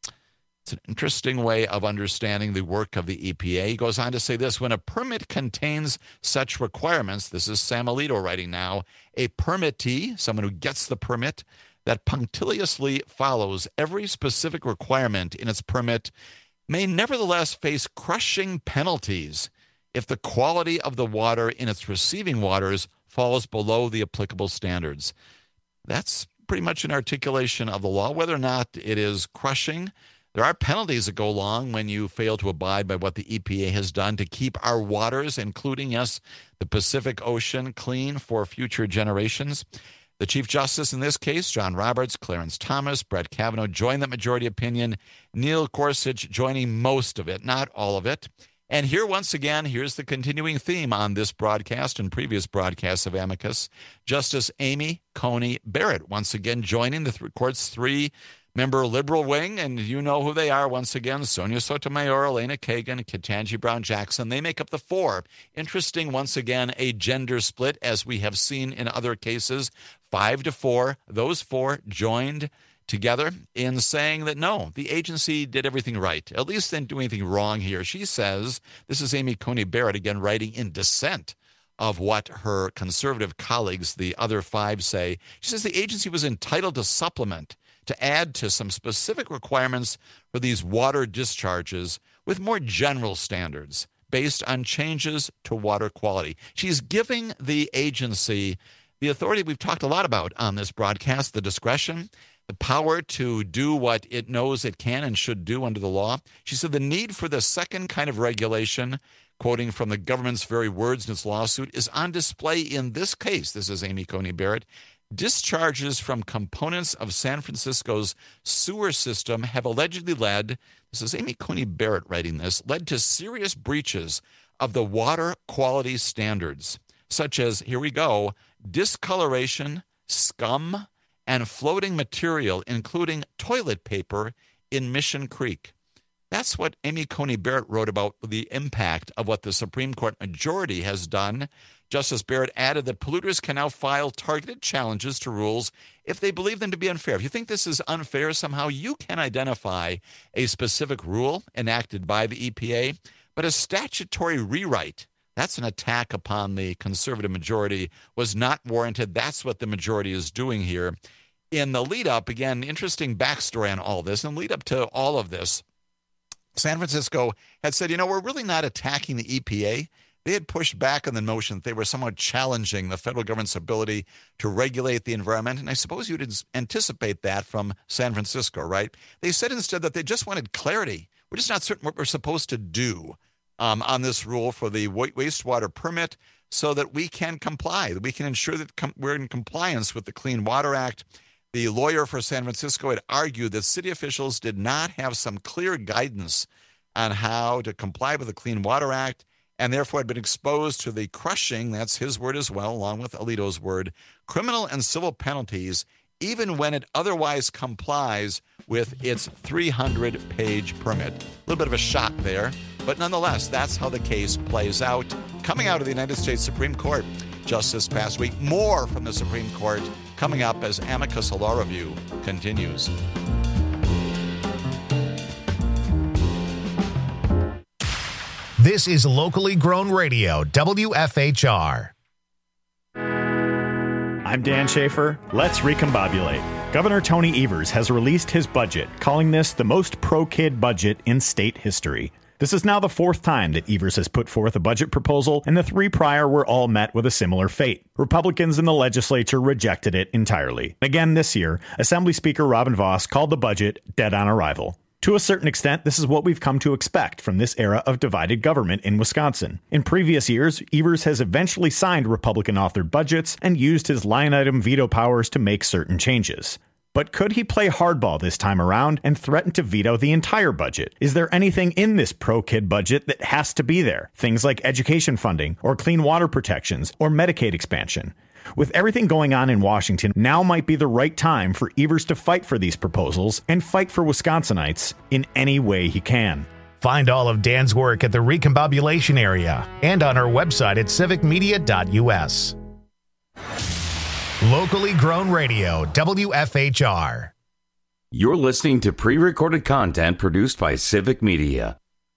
S18: It's an interesting way of understanding the work of the E P A. He goes on to say this: when a permit contains such requirements, this is Sam Alito writing now, a permittee, someone who gets the permit, that punctiliously follows every specific requirement in its permit may nevertheless face crushing penalties if the quality of the water in its receiving waters falls below the applicable standards. That's pretty much an articulation of the law. Whether or not it is crushing, there are penalties that go along when you fail to abide by what the E P A has done to keep our waters, including, yes, the Pacific Ocean, clean for future generations. The Chief Justice in this case, John Roberts, Clarence Thomas, Brett Kavanaugh, joined that majority opinion. Neil Gorsuch joining most of it, not all of it. And here, once again, here's the continuing theme on this broadcast and previous broadcasts of Amicus. Justice Amy Coney Barrett, once again, joining the th- court's three-member liberal wing, and you know who they are, once again, Sonia Sotomayor, Elena Kagan, Ketanji Brown Jackson. They make up the four. Interesting, once again, a gender split, as we have seen in other cases, five to four. Those four joined together in saying that, no, the agency did everything right, at least didn't do anything wrong here. She says, this is Amy Coney Barrett, again, writing in dissent of what her conservative colleagues, the other five, say. She says the agency was entitled to supplement, to add to some specific requirements for these water discharges with more general standards based on changes to water quality. She's giving the agency the authority we've talked a lot about on this broadcast, the discretion, the power to do what it knows it can and should do under the law. She said the need for the second kind of regulation, quoting from the government's very words in its lawsuit, is on display in this case. This is Amy Coney Barrett. Discharges from components of San Francisco's sewer system have allegedly led, this is Amy Coney Barrett writing this, led to serious breaches of the water quality standards, such as, here we go, discoloration, scum, and floating material, including toilet paper, in Mission Creek. That's what Amy Coney Barrett wrote about the impact of what the Supreme Court majority has done. Justice Barrett added that polluters can now file targeted challenges to rules if they believe them to be unfair. If you think this is unfair somehow, you can identify a specific rule enacted by the E P A, but a statutory rewrite, that's an attack upon the conservative majority, was not warranted. That's what the majority is doing here. In the lead-up, again, interesting backstory on all this, and lead-up to all of this, San Francisco had said, you know, we're really not attacking the E P A. They had pushed back on the notion that they were somewhat challenging the federal government's ability to regulate the environment, and I suppose you'd anticipate that from San Francisco, right? They said instead that they just wanted clarity. We're just not certain what we're supposed to do um, on this rule for the wastewater permit so that we can comply, that we can ensure that com- we're in compliance with the Clean Water Act. The lawyer for San Francisco had argued that city officials did not have some clear guidance on how to comply with the Clean Water Act and therefore had been exposed to the crushing, that's his word as well, along with Alito's word, criminal and civil penalties, even when it otherwise complies with its three hundred page permit. A little bit of a shock there, but nonetheless, that's how the case plays out. Coming out of the United States Supreme Court just this past week, more from the Supreme Court coming up as Amicus Law Review continues.
S1: This is locally grown radio, W F H R.
S2: I'm Dan Schaefer. Let's recombobulate. Governor Tony Evers has released his budget, calling this the most pro-kid budget in state history. This is now the fourth time that Evers has put forth a budget proposal, and the three prior were all met with a similar fate. Republicans in the legislature rejected it entirely. Again this year, Assembly Speaker Robin Vos called the budget dead on arrival. To a certain extent, this is what we've come to expect from this era of divided government in Wisconsin. In previous years, Evers has eventually signed Republican-authored budgets and used his line-item veto powers to make certain changes. But could he play hardball this time around and threaten to veto the entire budget? Is there anything in this pro-kid budget that has to be there? Things like education funding, or clean water protections, or Medicaid expansion. With everything going on in Washington, now might be the right time for Evers to fight for these proposals and fight for Wisconsinites in any way he can.
S1: Find all of Dan's work at the Recombobulation area and on our website at civic media dot u s. Locally grown radio, W F H R.
S17: You're listening to pre-recorded content produced by Civic Media.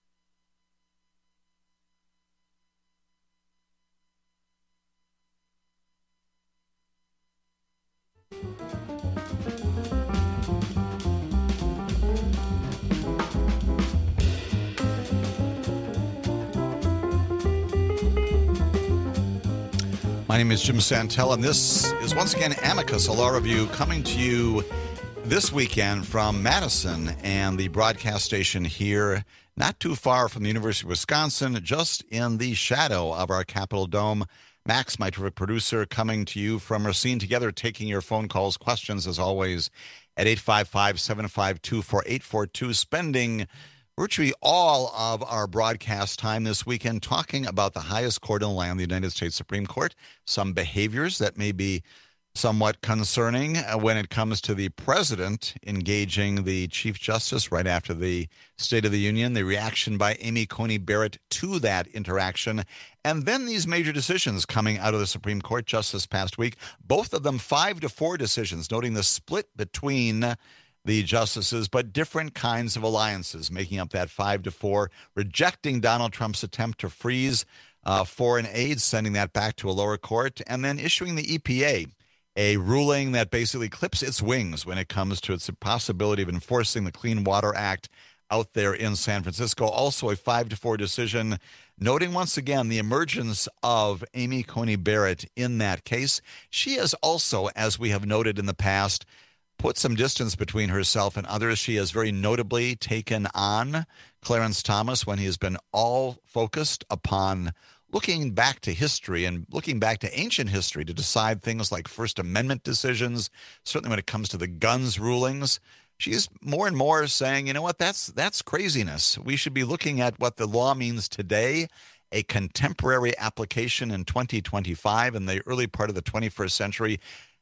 S18: My name is Jim Santel, and this is once again Amicus, a law review coming to you this weekend from Madison and the broadcast station here, not too far from the University of Wisconsin, just in the shadow of our Capitol Dome. Max, my terrific producer, coming to you from Racine Together, taking your phone calls, questions, as always, at eight five five, seven five two, four eight four two, spending virtually all of our broadcast time this weekend talking about the highest court in the land, the United States Supreme Court, some behaviors that may be somewhat concerning when it comes to the president engaging the Chief Justice right after the State of the Union, the reaction by Amy Coney Barrett to that interaction, and then these major decisions coming out of the Supreme Court just this past week, both of them five to four decisions, noting the split between the justices, but different kinds of alliances, making up that five to four, rejecting Donald Trump's attempt to freeze uh, foreign aid, sending that back to a lower court, and then issuing the E P A, a ruling that basically clips its wings when it comes to its possibility of enforcing the Clean Water Act out there in San Francisco. Also a five to four decision, noting once again the emergence of Amy Coney Barrett in that case. She has also, as we have noted in the past, put some distance between herself and others. She has very notably taken on Clarence Thomas when he has been all focused upon looking back to history and looking back to ancient history to decide things like First Amendment decisions, certainly when it comes to the guns rulings. She's more and more saying, you know what, that's that's craziness. We should be looking at what the law means today, a contemporary application in twenty twenty-five, in the early part of the twenty-first century.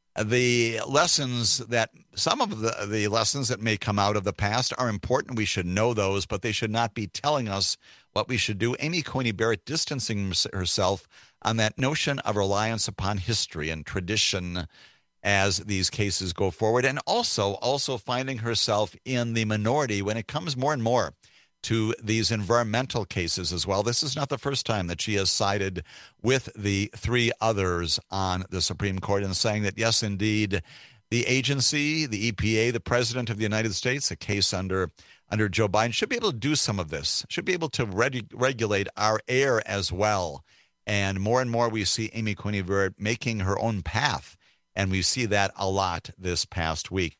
S18: The lessons that, some of the, the lessons that may come out of the past are important. We should know those, but they should not be telling us what we should do. Amy Coney Barrett distancing herself on that notion of reliance upon history and tradition as these cases go forward, and also, also finding herself in the minority when it comes more and more to these environmental cases as well. This is not the first time that she has sided with the three others on the Supreme Court and saying that, yes, indeed, the agency, the E P A, the President of the United States, a case under under Joe Biden, should be able to do some of this, should be able to reg- regulate our air as well. And more and more we see Amy Coney Barrett making her own path, and we see that a lot this past week.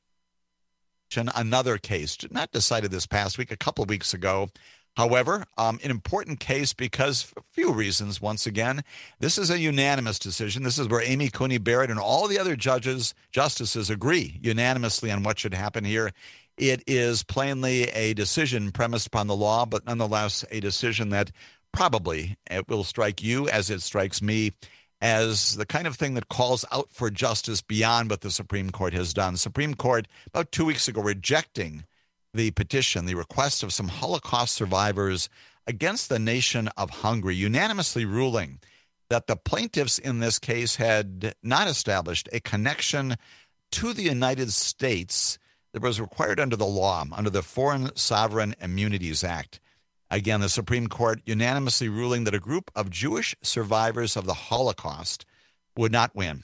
S18: Another case, not decided this past week, a couple of weeks ago. However, um, an important case because for a few reasons, once again. This is a unanimous decision. This is where Amy Coney Barrett and all the other judges, justices agree unanimously on what should happen here. It is plainly a decision premised upon the law, but nonetheless a decision that probably it will strike you as it strikes me as the kind of thing that calls out for justice beyond what the Supreme Court has done. The Supreme Court, about two weeks ago, rejecting the petition, the request of some Holocaust survivors against the nation of Hungary, unanimously ruling that the plaintiffs in this case had not established a connection to the United States that was required under the law, under the Foreign Sovereign Immunities Act. Again, the Supreme Court unanimously ruling that a group of Jewish survivors of the Holocaust would not win.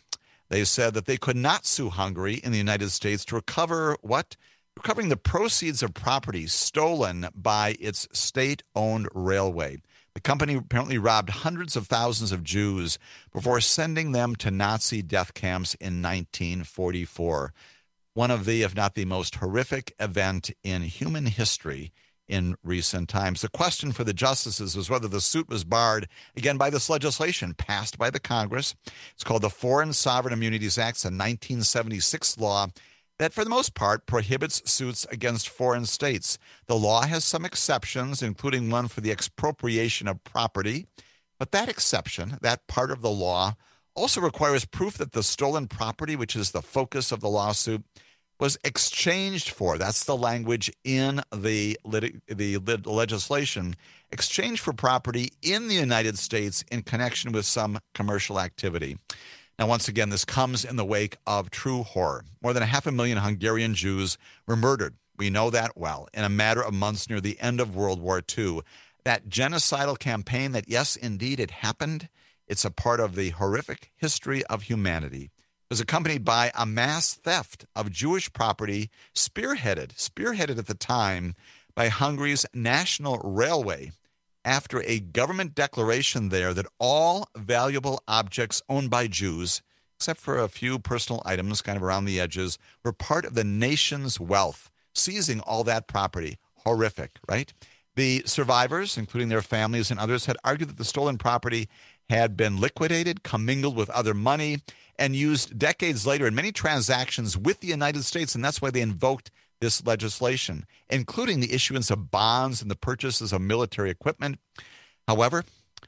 S18: They said that they could not sue Hungary in the United States to recover what? Recovering the proceeds of property stolen by its state-owned railway. The company apparently robbed hundreds of thousands of Jews before sending them to Nazi death camps in nineteen forty-four. One of the, if not the most horrific event in human history in recent times. The question for the justices was whether the suit was barred, again, by this legislation passed by the Congress. It's called the Foreign Sovereign Immunities Act. It's a nineteen seventy-six law that, for the most part, prohibits suits against foreign states. The law has some exceptions, including one for the expropriation of property. But that exception, that part of the law, also requires proof that the stolen property, which is the focus of the lawsuit, was exchanged for, that's the language in the, lit- the lit- legislation, exchanged for property in the United States in connection with some commercial activity. Now, once again, this comes in the wake of true horror. More than a half a million Hungarian Jews were murdered. We know that well, in a matter of months near the end of World War Two. That genocidal campaign that, yes, indeed, it happened. It's a part of the horrific history of humanity. It was accompanied by a mass theft of Jewish property, spearheaded, spearheaded at the time by Hungary's National Railway, after a government declaration there that all valuable objects owned by Jews, except for a few personal items kind of around the edges, were part of the nation's wealth, seizing all that property. Horrific, right? The survivors, including their families and others, had argued that the stolen property had been liquidated, commingled with other money, and used decades later in many transactions with the United States, and that's why they invoked this legislation, including the issuance of bonds and the purchases of military equipment. However,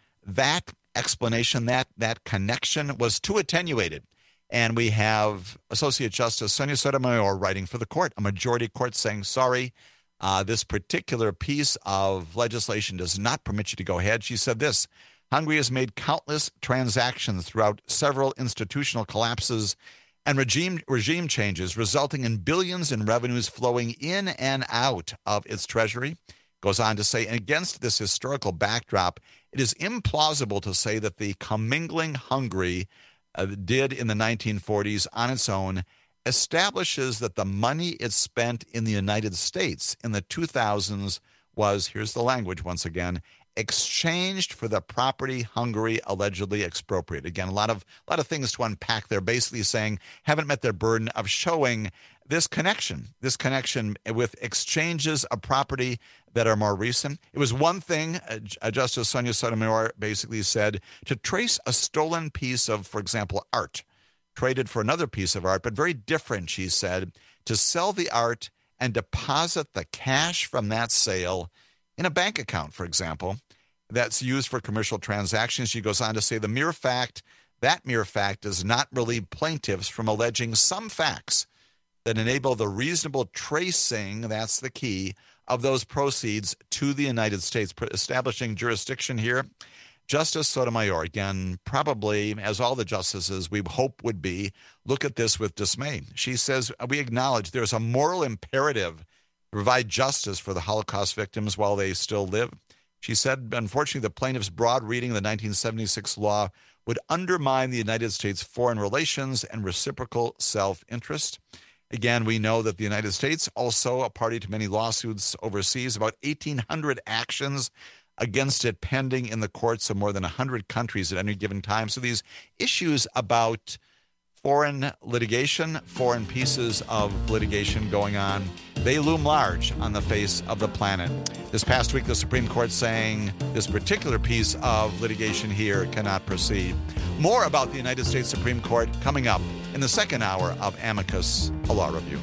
S18: that explanation, that that connection was too attenuated. And we have Associate Justice Sonia Sotomayor writing for the court, a majority court saying, sorry, uh, this particular piece of legislation does not permit you to go ahead. She said this: Hungary has made countless transactions throughout several institutional collapses and regime regime changes, resulting in billions in revenues flowing in and out of its treasury. Goes on to say, and against this historical backdrop, it is implausible to say that the commingling Hungary uh, did in the nineteen forties on its own establishes that the money it spent in the United States in the two thousands was, here's the language once again, exchanged for the property Hungary allegedly expropriated. Again, a lot of a lot of things to unpack there, basically saying haven't met their burden of showing this connection, this connection with exchanges of property that are more recent. It was one thing, uh, Justice Sonia Sotomayor basically said, to trace a stolen piece of, for example, art, traded for another piece of art, but very different, she said, to sell the art and deposit the cash from that sale in a bank account, for example, that's used for commercial transactions. She goes on to say the mere fact, that mere fact does not relieve plaintiffs from alleging some facts that enable the reasonable tracing, that's the key, of those proceeds to the United States, establishing jurisdiction here. Justice Sotomayor, again, probably, as all the justices we hope would be, look at this with dismay. She says, we acknowledge there's a moral imperative to provide justice for the Holocaust victims while they still live. She said, unfortunately, the plaintiff's broad reading of the nineteen seventy-six law would undermine the United States' foreign relations and reciprocal self-interest. Again, we know that the United States, also a party to many lawsuits overseas, about eighteen hundred actions against it pending in the courts of more than one hundred countries at any given time. So these issues about foreign litigation, foreign pieces of litigation going on, they loom large on the face of the planet. This past week, the Supreme Court saying this particular piece of litigation here cannot proceed. More about the United States Supreme Court coming up in the second hour of Amicus, a Law Review.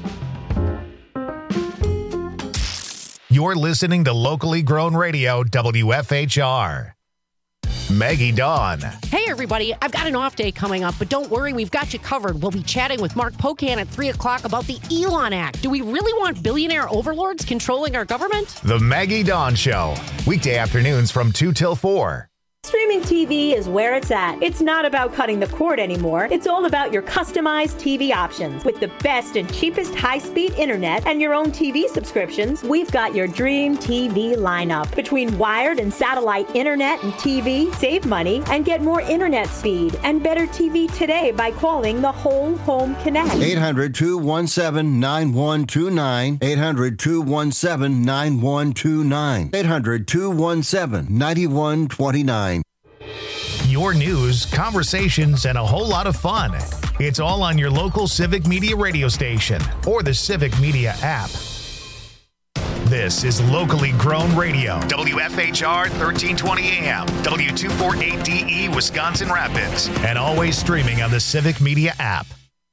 S1: You're listening to locally grown radio, W F H R. Maggie Dawn.
S4: Hey, everybody. I've got an off day coming up, but don't worry, we've got you covered. We'll be chatting with Mark Pocan at three o'clock about the Elon Act. Do we really want billionaire overlords controlling our government?
S1: The Maggie Dawn Show. Weekday afternoons from two till four.
S5: Streaming T V is where it's at. It's not about cutting the cord anymore. It's all about your customized T V options. With the best and cheapest high-speed internet and your own T V subscriptions, we've got your dream T V lineup. Between wired and satellite internet and T V, save money and get more internet speed and better T V today by calling the Whole Home Connect.
S6: eight hundred, two one seven, nine one two nine. eight hundred, two one seven, nine one two nine. eight hundred, two one seven, nine one two nine.
S1: Your news, conversations, and a whole lot of fun. It's all on your local Civic Media radio station or the Civic Media app. This is locally grown radio. W F H R thirteen twenty A M, W two forty-eight D E, Wisconsin Rapids, and always streaming on the Civic Media app.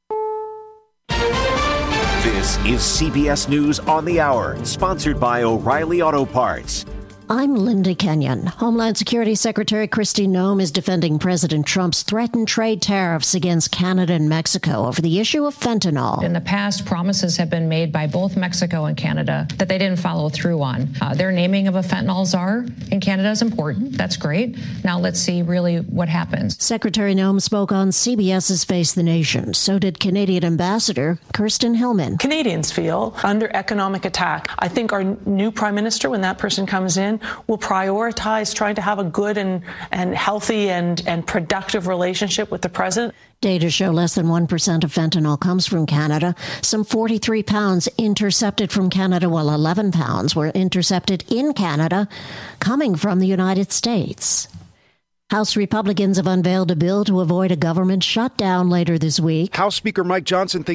S7: This is C B S News on the Hour, sponsored by O'Reilly Auto Parts.
S3: I'm Linda Kenyon. Homeland Security Secretary Kristi Noem is defending President Trump's threatened trade tariffs against Canada and Mexico over the issue of fentanyl.
S9: In the past, promises have been made by both Mexico and Canada that they didn't follow through on. Uh, their naming of a fentanyl czar in Canada is important. That's great. Now let's see really what happens.
S3: Secretary Noem spoke on CBS's Face the Nation. So did Canadian Ambassador Kirsten Hillman.
S10: Canadians feel under economic attack. I think our new prime minister, when that person comes in, will prioritize trying to have a good and, and healthy and, and productive relationship with the president.
S3: Data show less than one percent of fentanyl comes from Canada. Some forty-three pounds intercepted from Canada, while eleven pounds were intercepted in Canada, coming from the United States. House Republicans have unveiled a bill to avoid a government shutdown later this week.
S12: House Speaker Mike Johnson thinks